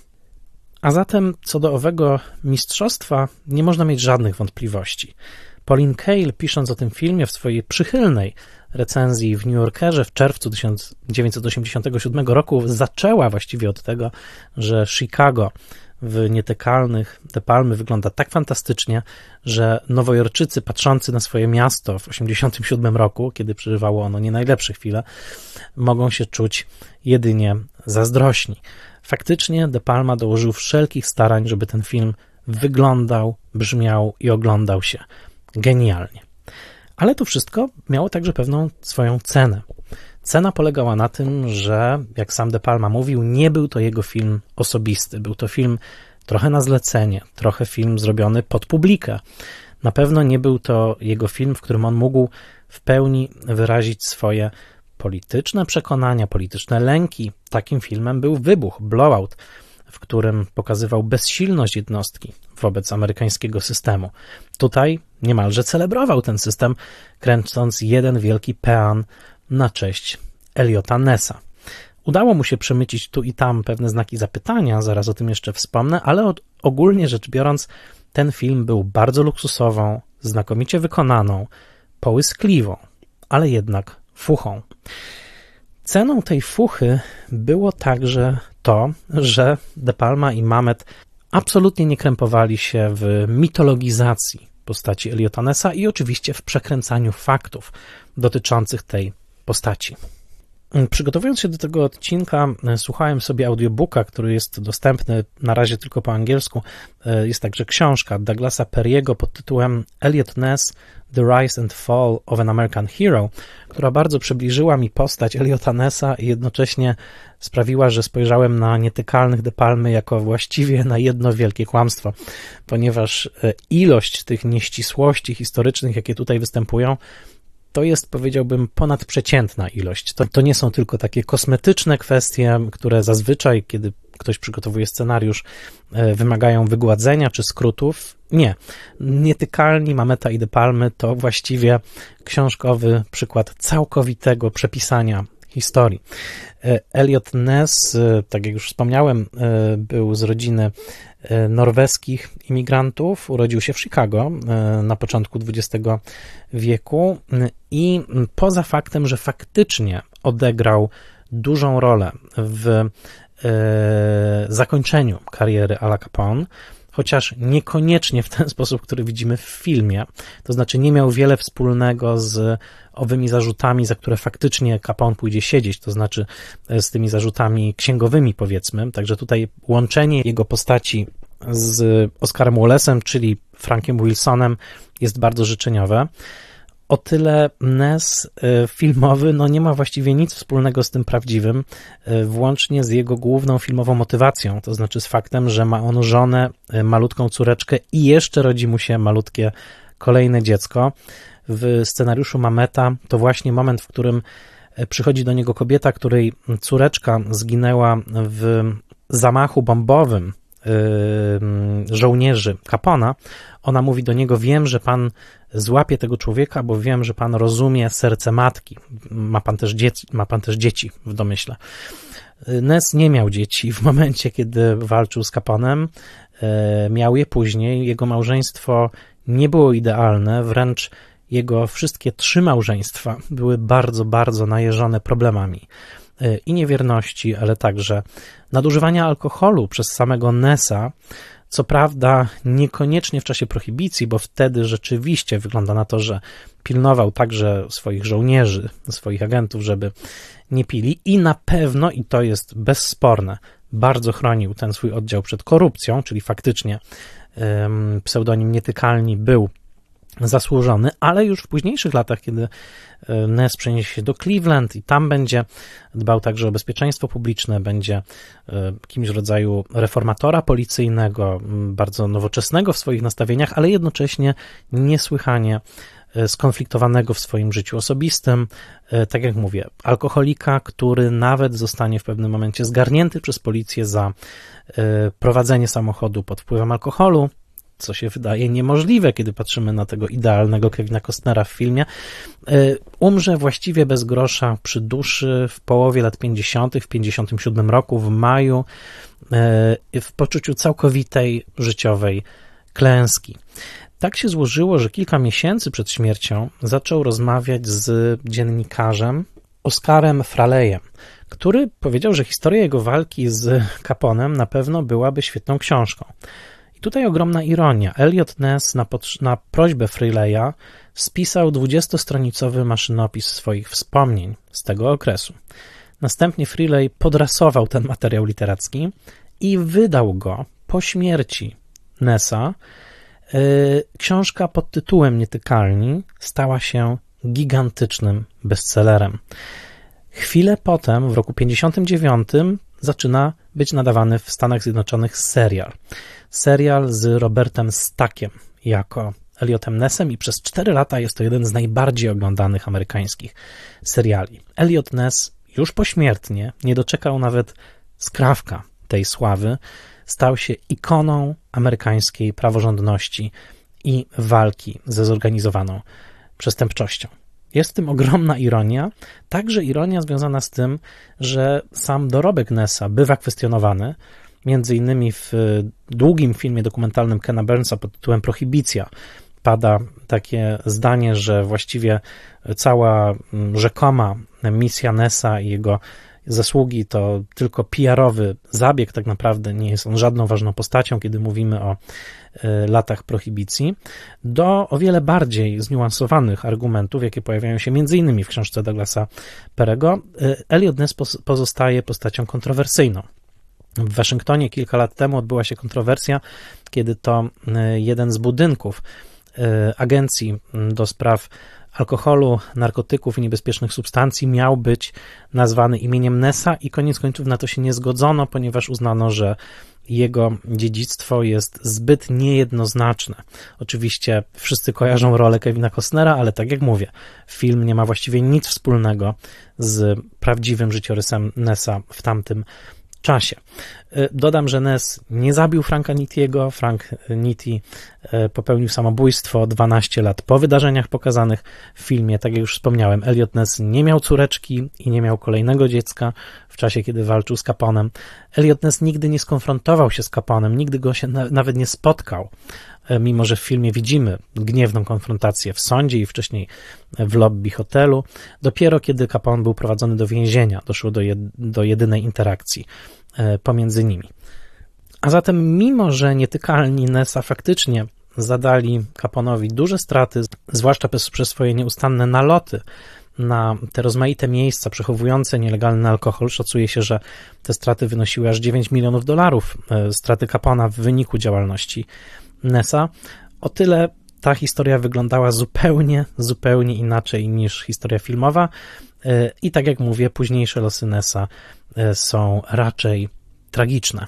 A zatem co do owego mistrzostwa nie można mieć żadnych wątpliwości. Pauline Kael, pisząc o tym filmie w swojej przychylnej recenzji w New Yorkerze w czerwcu tysiąc dziewięćset osiemdziesiątego siódmego roku, zaczęła właściwie od tego, że Chicago w Nietykalnych De Palmy wygląda tak fantastycznie, że Nowojorczycy patrzący na swoje miasto w osiemdziesiątym siódmym roku, kiedy przeżywało ono nie najlepsze chwile, mogą się czuć jedynie zazdrośni. Faktycznie De Palma dołożył wszelkich starań, żeby ten film wyglądał, brzmiał i oglądał się genialnie. Ale to wszystko miało także pewną swoją cenę. Cena polegała na tym, że, jak sam De Palma mówił, nie był to jego film osobisty. Był to film trochę na zlecenie, trochę film zrobiony pod publikę. Na pewno nie był to jego film, w którym on mógł w pełni wyrazić swoje polityczne przekonania, polityczne lęki. Takim filmem był Wybuch, Blowout, w którym pokazywał bezsilność jednostki wobec amerykańskiego systemu. Tutaj niemalże celebrował ten system, kręcąc jeden wielki pean na cześć Eliota Nessa. Udało mu się przemycić tu i tam pewne znaki zapytania, zaraz o tym jeszcze wspomnę, ale od, ogólnie rzecz biorąc ten film był bardzo luksusową, znakomicie wykonaną, połyskliwą, ale jednak fuchą. Ceną tej fuchy było także to, że De Palma i Mamet absolutnie nie krępowali się w mitologizacji postaci Eliota Nessa i oczywiście w przekręcaniu faktów dotyczących tej postaci. Przygotowując się do tego odcinka, słuchałem sobie audiobooka, który jest dostępny na razie tylko po angielsku. Jest także książka Douglasa Perry'ego pod tytułem Eliot Ness, The Rise and Fall of an American Hero, która bardzo przybliżyła mi postać Eliota Nessa i jednocześnie sprawiła, że spojrzałem na Nietykalnych De Palmy jako właściwie na jedno wielkie kłamstwo, ponieważ ilość tych nieścisłości historycznych, jakie tutaj występują, to jest, powiedziałbym, ponadprzeciętna ilość. To, to nie są tylko takie kosmetyczne kwestie, które zazwyczaj, kiedy ktoś przygotowuje scenariusz, wymagają wygładzenia czy skrótów. Nie. Nietykalni Mameta i De Palmy to właściwie książkowy przykład całkowitego przepisania historii. Eliot Ness, tak jak już wspomniałem, był z rodziny norweskich imigrantów, urodził się w Chicago na początku dwudziestego wieku i poza faktem, że faktycznie odegrał dużą rolę w zakończeniu kariery Ala Capone, chociaż niekoniecznie w ten sposób, który widzimy w filmie, to znaczy nie miał wiele wspólnego z owymi zarzutami, za które faktycznie Capone pójdzie siedzieć, to znaczy z tymi zarzutami księgowymi, powiedzmy, także tutaj łączenie jego postaci z Oscarem Wallesem, czyli Frankiem Wilsonem, jest bardzo życzeniowe. O tyle Ness filmowy no nie ma właściwie nic wspólnego z tym prawdziwym, włącznie z jego główną filmową motywacją, to znaczy z faktem, że ma on żonę, malutką córeczkę i jeszcze rodzi mu się malutkie kolejne dziecko. W scenariuszu Mameta to właśnie moment, w którym przychodzi do niego kobieta, której córeczka zginęła w zamachu bombowym żołnierzy Capona. Ona mówi do niego: wiem, że pan złapie tego człowieka, bo wiem, że pan rozumie serce matki. Ma pan też dzieci, ma pan też dzieci w domyśle. Ness nie miał dzieci w momencie, kiedy walczył z Caponem. miał je później. Jego małżeństwo nie było idealne, wręcz jego wszystkie trzy małżeństwa były bardzo, bardzo najeżone problemami i niewierności, ale także nadużywania alkoholu przez samego Nessa. Co prawda niekoniecznie w czasie prohibicji, bo wtedy rzeczywiście wygląda na to, że pilnował także swoich żołnierzy, swoich agentów, żeby nie pili i na pewno, i to jest bezsporne, bardzo chronił ten swój oddział przed korupcją, czyli faktycznie um, pseudonim Nietykalni był zasłużony, ale już w późniejszych latach, kiedy Ness przeniesie się do Cleveland i tam będzie dbał także o bezpieczeństwo publiczne, będzie kimś w rodzaju reformatora policyjnego, bardzo nowoczesnego w swoich nastawieniach, ale jednocześnie niesłychanie skonfliktowanego w swoim życiu osobistym, tak jak mówię, alkoholika, który nawet zostanie w pewnym momencie zgarnięty przez policję za prowadzenie samochodu pod wpływem alkoholu, co się wydaje niemożliwe, kiedy patrzymy na tego idealnego Kevina Costnera w filmie. Umrze właściwie bez grosza przy duszy w połowie lat pięćdziesiątych, w pięćdziesiątym siódmym roku, w maju, w poczuciu całkowitej życiowej klęski. Tak się złożyło, że kilka miesięcy przed śmiercią zaczął rozmawiać z dziennikarzem Oscarem Fraleyem, który powiedział, że historia jego walki z Caponem na pewno byłaby świetną książką. Tutaj ogromna ironia. Eliot Ness na, na prośbę Fraleya spisał dwudziestostronicowy maszynopis swoich wspomnień z tego okresu. Następnie Fraley podrasował ten materiał literacki i wydał go po śmierci Nessa. Książka pod tytułem Nietykalni stała się gigantycznym bestsellerem. Chwilę potem, w roku pięćdziesiątym dziewiątym, zaczyna być nadawany w Stanach Zjednoczonych serial. Serial z Robertem Stackiem jako Eliotem Nessem i przez cztery lata jest to jeden z najbardziej oglądanych amerykańskich seriali. Eliot Ness już pośmiertnie nie doczekał nawet skrawka tej sławy. Stał się ikoną amerykańskiej praworządności i walki ze zorganizowaną przestępczością. Jest w tym ogromna ironia, także ironia związana z tym, że sam dorobek Nessa bywa kwestionowany, między innymi w długim filmie dokumentalnym Kena Burnsa pod tytułem Prohibicja pada takie zdanie, że właściwie cała rzekoma misja Nessa i jego zasługi to tylko P R-owy zabieg, tak naprawdę nie jest on żadną ważną postacią, kiedy mówimy o latach prohibicji, do o wiele bardziej zniuansowanych argumentów, jakie pojawiają się między innymi w książce Douglasa Perego. Eliot Ness pozostaje postacią kontrowersyjną. W Waszyngtonie kilka lat temu odbyła się kontrowersja, kiedy to jeden z budynków agencji do spraw alkoholu, narkotyków i niebezpiecznych substancji miał być nazwany imieniem Nessa i koniec końców na to się nie zgodzono, ponieważ uznano, że jego dziedzictwo jest zbyt niejednoznaczne. Oczywiście wszyscy kojarzą rolę Kevina Costnera, ale tak jak mówię, film nie ma właściwie nic wspólnego z prawdziwym życiorysem Nessa w tamtym czasie. Dodam, że Ness nie zabił Franka Nittiego. Frank Nitti popełnił samobójstwo dwanaście lat po wydarzeniach pokazanych w filmie. Tak jak już wspomniałem, Eliot Ness nie miał córeczki i nie miał kolejnego dziecka w czasie, kiedy walczył z Caponem. Eliot Ness nigdy nie skonfrontował się z Caponem, nigdy go się na, nawet nie spotkał, mimo że w filmie widzimy gniewną konfrontację w sądzie i wcześniej w lobby hotelu. Dopiero kiedy Capone był prowadzony do więzienia, doszło do, jed, do jedynej interakcji pomiędzy nimi. A zatem, mimo że Nietykalni Nessa faktycznie zadali Capone'owi duże straty, zwłaszcza przez, przez swoje nieustanne naloty na te rozmaite miejsca przechowujące nielegalny alkohol, szacuje się, że te straty wynosiły aż dziewięć milionów dolarów, straty Capone'a w wyniku działalności Nessa. O tyle ta historia wyglądała zupełnie, zupełnie inaczej niż historia filmowa i tak jak mówię, późniejsze losy Nessa są raczej tragiczne.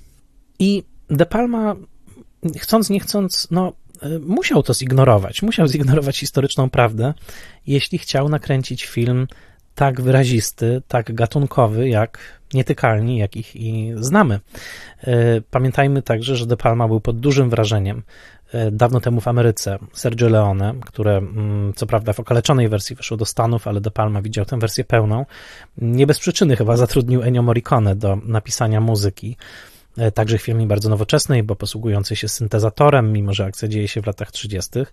I De Palma, chcąc nie chcąc, no, musiał to zignorować. Musiał zignorować historyczną prawdę, jeśli chciał nakręcić film tak wyrazisty, tak gatunkowy, jak Nietykalni, jakich i znamy. Pamiętajmy także, że De Palma był pod dużym wrażeniem dawno temu w Ameryce Sergio Leone, które co prawda w okaleczonej wersji weszło do Stanów, ale De Palma widział tę wersję pełną. Nie bez przyczyny chyba zatrudnił Ennio Morricone do napisania muzyki także w chwili bardzo nowoczesnej, bo posługującej się syntezatorem, mimo że akcja dzieje się w latach trzydziestych.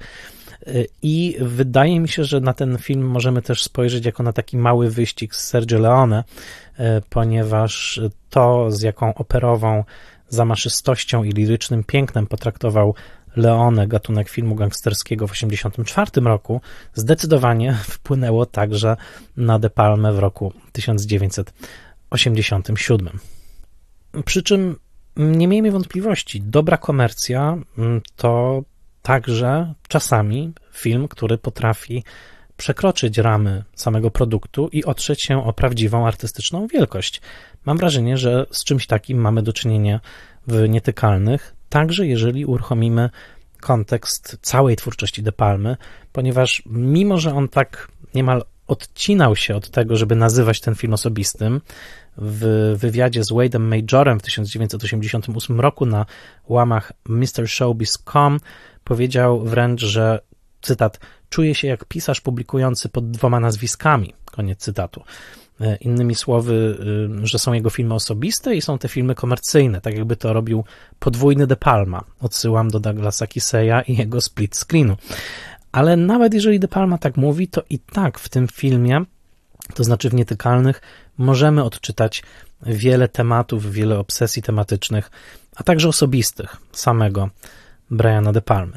I wydaje mi się, że na ten film możemy też spojrzeć jako na taki mały wyścig z Sergio Leone, ponieważ to, z jaką operową zamaszystością i lirycznym pięknem potraktował Leone gatunek filmu gangsterskiego w osiemdziesiątym czwartym roku, zdecydowanie wpłynęło także na De Palmę w roku tysiąc dziewięćset osiemdziesiątym siódmym. Przy czym nie miejmy wątpliwości, dobra komercja to także czasami film, który potrafi przekroczyć ramy samego produktu i otrzeć się o prawdziwą artystyczną wielkość. Mam wrażenie, że z czymś takim mamy do czynienia w Nietykalnych, także jeżeli uruchomimy kontekst całej twórczości De Palmy, ponieważ mimo, że on tak niemal odcinał się od tego, żeby nazywać ten film osobistym, w wywiadzie z Wade'em Majorem w tysiąc dziewięćset osiemdziesiątym ósmym roku na łamach mister Showbiz kropka com powiedział wręcz, że, cytat, czuje się jak pisarz publikujący pod dwoma nazwiskami, koniec cytatu. Innymi słowy, że są jego filmy osobiste i są te filmy komercyjne, tak jakby to robił podwójny De Palma. Odsyłam do Douglasa Kiseya i jego split screenu. Ale nawet jeżeli De Palma tak mówi, to i tak w tym filmie, to znaczy w Nietykalnych, możemy odczytać wiele tematów, wiele obsesji tematycznych, a także osobistych samego Briana De Palmy.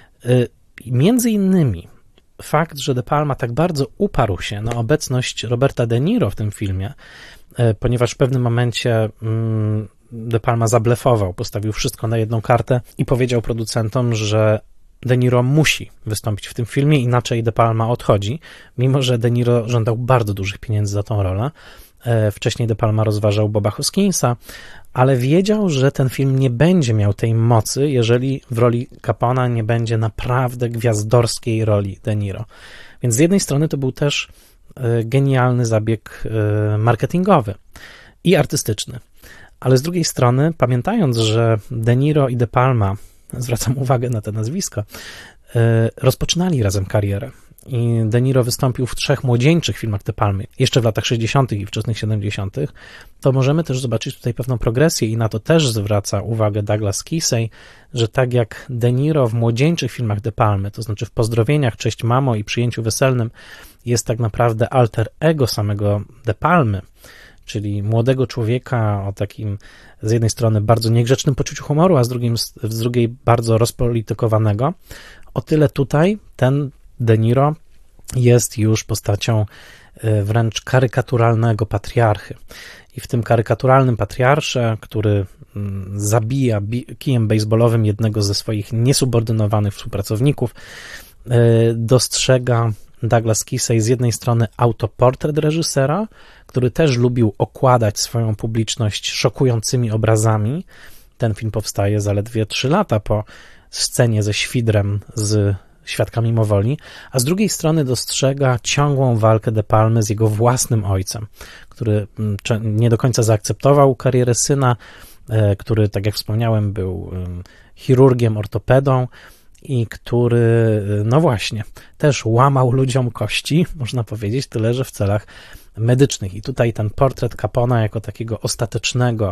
Między innymi fakt, że De Palma tak bardzo uparł się na obecność Roberta De Niro w tym filmie, ponieważ w pewnym momencie De Palma zablefował, postawił wszystko na jedną kartę i powiedział producentom, że De Niro musi wystąpić w tym filmie, inaczej De Palma odchodzi, mimo że De Niro żądał bardzo dużych pieniędzy za tą rolę. Wcześniej De Palma rozważał Boba Hoskinsa, ale wiedział, że ten film nie będzie miał tej mocy, jeżeli w roli Capona nie będzie naprawdę gwiazdorskiej roli De Niro. Więc z jednej strony to był też genialny zabieg marketingowy i artystyczny, ale z drugiej strony, pamiętając, że De Niro i De Palma, zwracam uwagę na te nazwiska, rozpoczynali razem karierę. I De Niro wystąpił w trzech młodzieńczych filmach De Palmy, jeszcze w latach sześćdziesiątych i wczesnych siedemdziesiątych, to możemy też zobaczyć tutaj pewną progresję i na to też zwraca uwagę Douglas Kisey, że tak jak De Niro w młodzieńczych filmach De Palmy, to znaczy w Pozdrowieniach, Cześć mamo i Przyjęciu weselnym, jest tak naprawdę alter ego samego De Palmy, czyli młodego człowieka o takim z jednej strony bardzo niegrzecznym poczuciu humoru, a z, drugim, z drugiej bardzo rozpolitykowanego, o tyle tutaj ten De Niro jest już postacią wręcz karykaturalnego patriarchy. I w tym karykaturalnym patriarsze, który zabija kijem baseballowym jednego ze swoich niesubordynowanych współpracowników, dostrzega Douglas Kisey z jednej strony autoportret reżysera, który też lubił okładać swoją publiczność szokującymi obrazami. Ten film powstaje zaledwie trzy lata po scenie ze Świdrem z Świadkami Mimowoli, a z drugiej strony dostrzega ciągłą walkę De Palmy z jego własnym ojcem, który nie do końca zaakceptował karierę syna, który, tak jak wspomniałem, był chirurgiem, ortopedą i który, no właśnie, też łamał ludziom kości, można powiedzieć, tyle że w celach medycznych. I tutaj ten portret Capona jako takiego ostatecznego,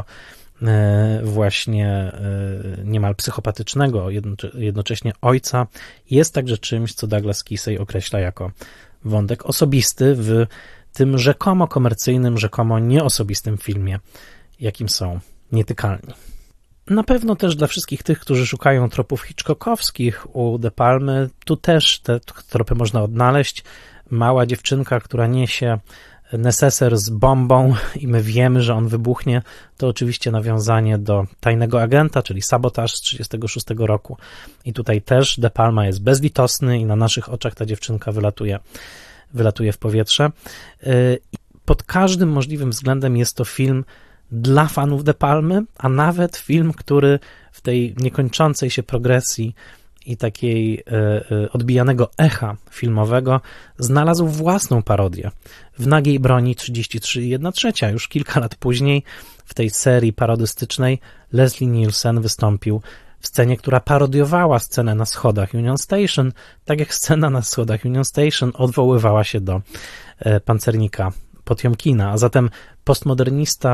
właśnie niemal psychopatycznego, jednocześnie ojca, jest także czymś, co Douglas Kisey określa jako wątek osobisty w tym rzekomo komercyjnym, rzekomo nieosobistym filmie, jakim są Nietykalni. Na pewno też dla wszystkich tych, którzy szukają tropów hitchcockowskich u De Palmy, tu też te tropy można odnaleźć. Mała dziewczynka, która niesie neseser z bombą i my wiemy, że on wybuchnie, to oczywiście nawiązanie do Tajnego Agenta, czyli Sabotaż z trzydziestego szóstego roku. I tutaj też De Palma jest bezlitosny i na naszych oczach ta dziewczynka wylatuje, wylatuje w powietrze. Pod każdym możliwym względem jest to film dla fanów De Palmy, a nawet film, który w tej niekończącej się progresji i takiej odbijanego echa filmowego znalazł własną parodię. W Nagiej broni trzydzieści trzy i jedna trzecia. Już kilka lat później w tej serii parodystycznej Leslie Nielsen wystąpił w scenie, która parodiowała scenę na schodach Union Station, tak jak scena na schodach Union Station odwoływała się do pancernika Potiomkina, a zatem postmodernista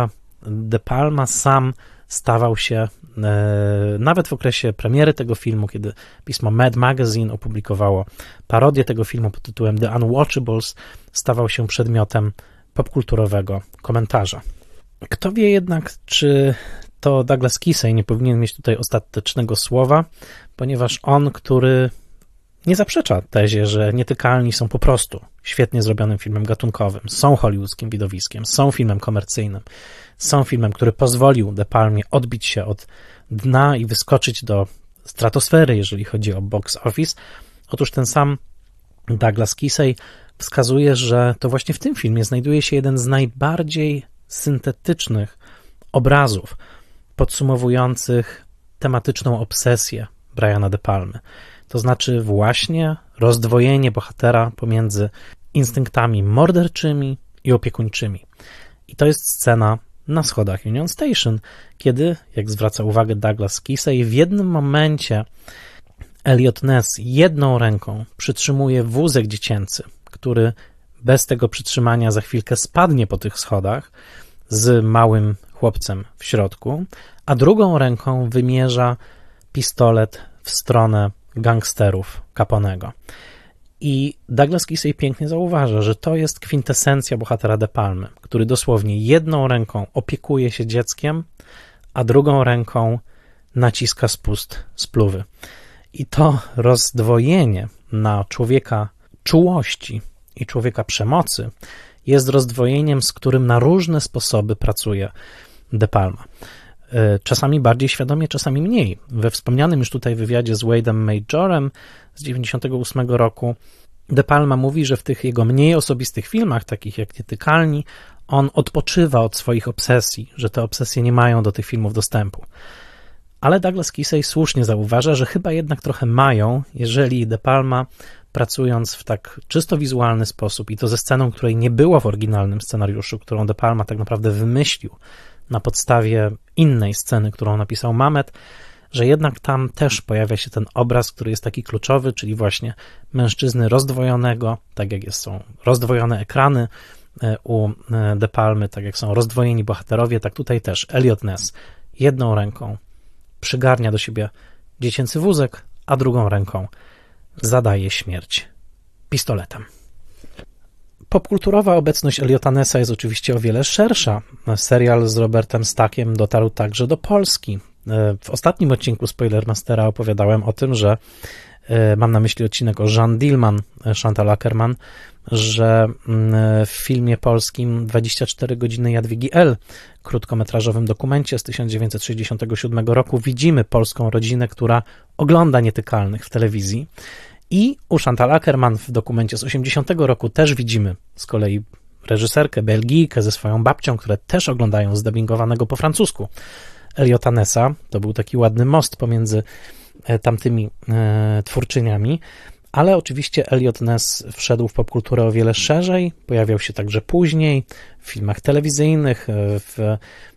De Palma sam stawał się, nawet w okresie premiery tego filmu, kiedy pismo Mad Magazine opublikowało parodię tego filmu pod tytułem The Unwatchables, stawał się przedmiotem popkulturowego komentarza. Kto wie jednak, czy to Douglas Kissey nie powinien mieć tutaj ostatecznego słowa, ponieważ on, który nie zaprzecza tezie, że Nietykalni są po prostu świetnie zrobionym filmem gatunkowym, są hollywoodzkim widowiskiem, są filmem komercyjnym, są filmem, który pozwolił De Palmie odbić się od dna i wyskoczyć do stratosfery, jeżeli chodzi o box office. Otóż ten sam Douglas Kissey wskazuje, że to właśnie w tym filmie znajduje się jeden z najbardziej syntetycznych obrazów podsumowujących tematyczną obsesję Briana De Palmy. To znaczy właśnie rozdwojenie bohatera pomiędzy instynktami morderczymi i opiekuńczymi. I to jest scena na schodach Union Station, kiedy, jak zwraca uwagę Douglas Kissey, w jednym momencie Eliot Ness jedną ręką przytrzymuje wózek dziecięcy, który bez tego przytrzymania za chwilkę spadnie po tych schodach z małym chłopcem w środku, a drugą ręką wymierza pistolet w stronę gangsterów Caponego. I Douglas Kissey pięknie zauważa, że to jest kwintesencja bohatera De Palmy, który dosłownie jedną ręką opiekuje się dzieckiem, a drugą ręką naciska spust spluwy. I to rozdwojenie na człowieka czułości i człowieka przemocy jest rozdwojeniem, z którym na różne sposoby pracuje De Palma. Czasami bardziej świadomie, czasami mniej. We wspomnianym już tutaj wywiadzie z Wade'em Majorem z dziewięćdziesiątego ósmego roku De Palma mówi, że w tych jego mniej osobistych filmach, takich jak Nietykalni, on odpoczywa od swoich obsesji, że te obsesje nie mają do tych filmów dostępu. Ale Douglas Kissey słusznie zauważa, że chyba jednak trochę mają, jeżeli De Palma, pracując w tak czysto wizualny sposób i to ze sceną, której nie było w oryginalnym scenariuszu, którą De Palma tak naprawdę wymyślił na podstawie innej sceny, którą napisał Mamet, że jednak tam też pojawia się ten obraz, który jest taki kluczowy, czyli właśnie mężczyzny rozdwojonego, tak jak jest, są rozdwojone ekrany u De Palmy, tak jak są rozdwojeni bohaterowie, tak tutaj też Eliot Ness jedną ręką przygarnia do siebie dziecięcy wózek, a drugą ręką zadaje śmierć pistoletem. Popkulturowa obecność Eliota Nessa jest oczywiście o wiele szersza. Serial z Robertem Stackiem dotarł także do Polski. W ostatnim odcinku Spoilermastera opowiadałem o tym, że mam na myśli odcinek o Jeanne Dillman, Chantal Akerman, że w filmie polskim dwadzieścia cztery godziny Jadwigi L., krótkometrażowym dokumencie z tysiąc dziewięćset sześćdziesiątego siódmego roku, widzimy polską rodzinę, która ogląda Nietykalnych w telewizji. I u Chantal Akerman w dokumencie z osiemdziesiątego roku też widzimy z kolei reżyserkę, Belgijkę ze swoją babcią, które też oglądają zdubbingowanego po francusku Eliota Nessa. To był taki ładny most pomiędzy tamtymi e, twórczyniami, ale oczywiście Eliot Ness wszedł w popkulturę o wiele szerzej, pojawiał się także później w filmach telewizyjnych, w, e,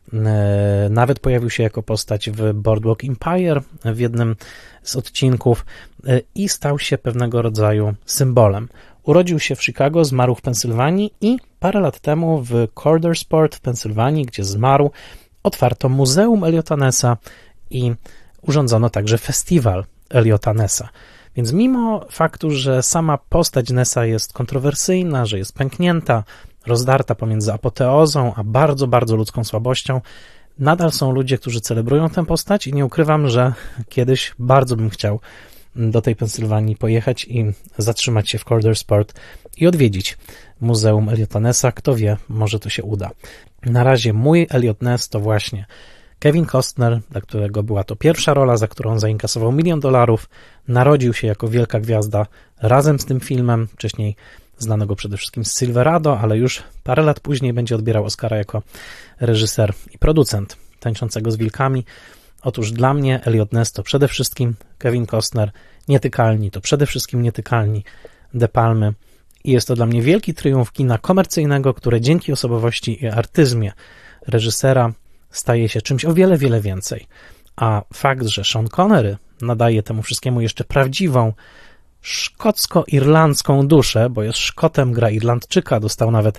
nawet pojawił się jako postać w Boardwalk Empire w jednym z odcinków e, i stał się pewnego rodzaju symbolem. Urodził się w Chicago, zmarł w Pensylwanii i parę lat temu w Cordersport w Pensylwanii, gdzie zmarł, otwarto Muzeum Eliota Nessa i urządzono także festiwal Eliota Nessa. Więc mimo faktu, że sama postać Nessa jest kontrowersyjna, że jest pęknięta, rozdarta pomiędzy apoteozą a bardzo, bardzo ludzką słabością, nadal są ludzie, którzy celebrują tę postać i nie ukrywam, że kiedyś bardzo bym chciał do tej Pensylwanii pojechać i zatrzymać się w Cordersport i odwiedzić Muzeum Eliota Nessa. Kto wie, może to się uda. Na razie mój Eliot Ness to właśnie Kevin Costner, dla którego była to pierwsza rola, za którą zainkasował milion dolarów. Narodził się jako wielka gwiazda razem z tym filmem, wcześniej znanego przede wszystkim z Silverado, ale już parę lat później będzie odbierał Oscara jako reżyser i producent Tańczącego z wilkami. Otóż dla mnie Eliot Ness to przede wszystkim Kevin Costner, Nietykalni to przede wszystkim Nietykalni De Palmy i jest to dla mnie wielki triumf kina komercyjnego, które dzięki osobowości i artyzmie reżysera staje się czymś o wiele, wiele więcej. A fakt, że Sean Connery nadaje temu wszystkiemu jeszcze prawdziwą szkocko-irlandzką duszę, bo jest Szkotem, gra Irlandczyka, dostał nawet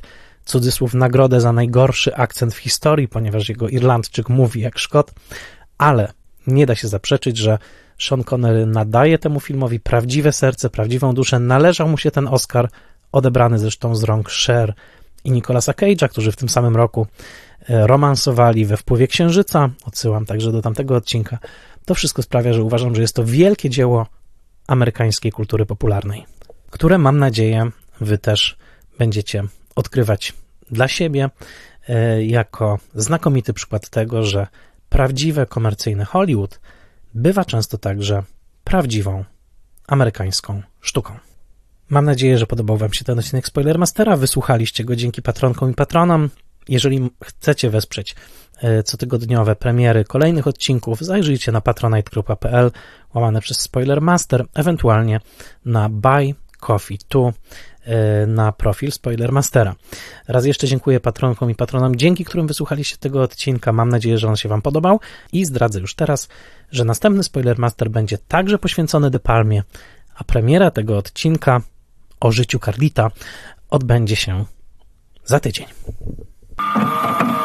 cudzysłów nagrodę za najgorszy akcent w historii, ponieważ jego Irlandczyk mówi jak Szkot, ale nie da się zaprzeczyć, że Sean Connery nadaje temu filmowi prawdziwe serce, prawdziwą duszę. Należał mu się ten Oscar, odebrany zresztą z rąk Cher i Nicolasa Cage'a, którzy w tym samym roku romansowali we Wpływie Księżyca. Odsyłam także do tamtego odcinka. To wszystko sprawia, że uważam, że jest to wielkie dzieło amerykańskiej kultury popularnej, które mam nadzieję wy też będziecie odkrywać dla siebie jako znakomity przykład tego, że prawdziwe komercyjne Hollywood bywa często także prawdziwą amerykańską sztuką. Mam nadzieję, że podobał wam się ten odcinek Spoilermastera. Wysłuchaliście go dzięki patronkom i patronom. Jeżeli chcecie wesprzeć cotygodniowe premiery kolejnych odcinków, zajrzyjcie na patronite kropka p l łamane przez Spoilermaster, ewentualnie na Buy Coffee Tu na profil Spoilermastera. Raz jeszcze dziękuję patronkom i patronom, dzięki którym wysłuchaliście tego odcinka. Mam nadzieję, że on się wam podobał i zdradzę już teraz, że następny Spoilermaster będzie także poświęcony De Palmie, a premiera tego odcinka o życiu Carlita odbędzie się za tydzień.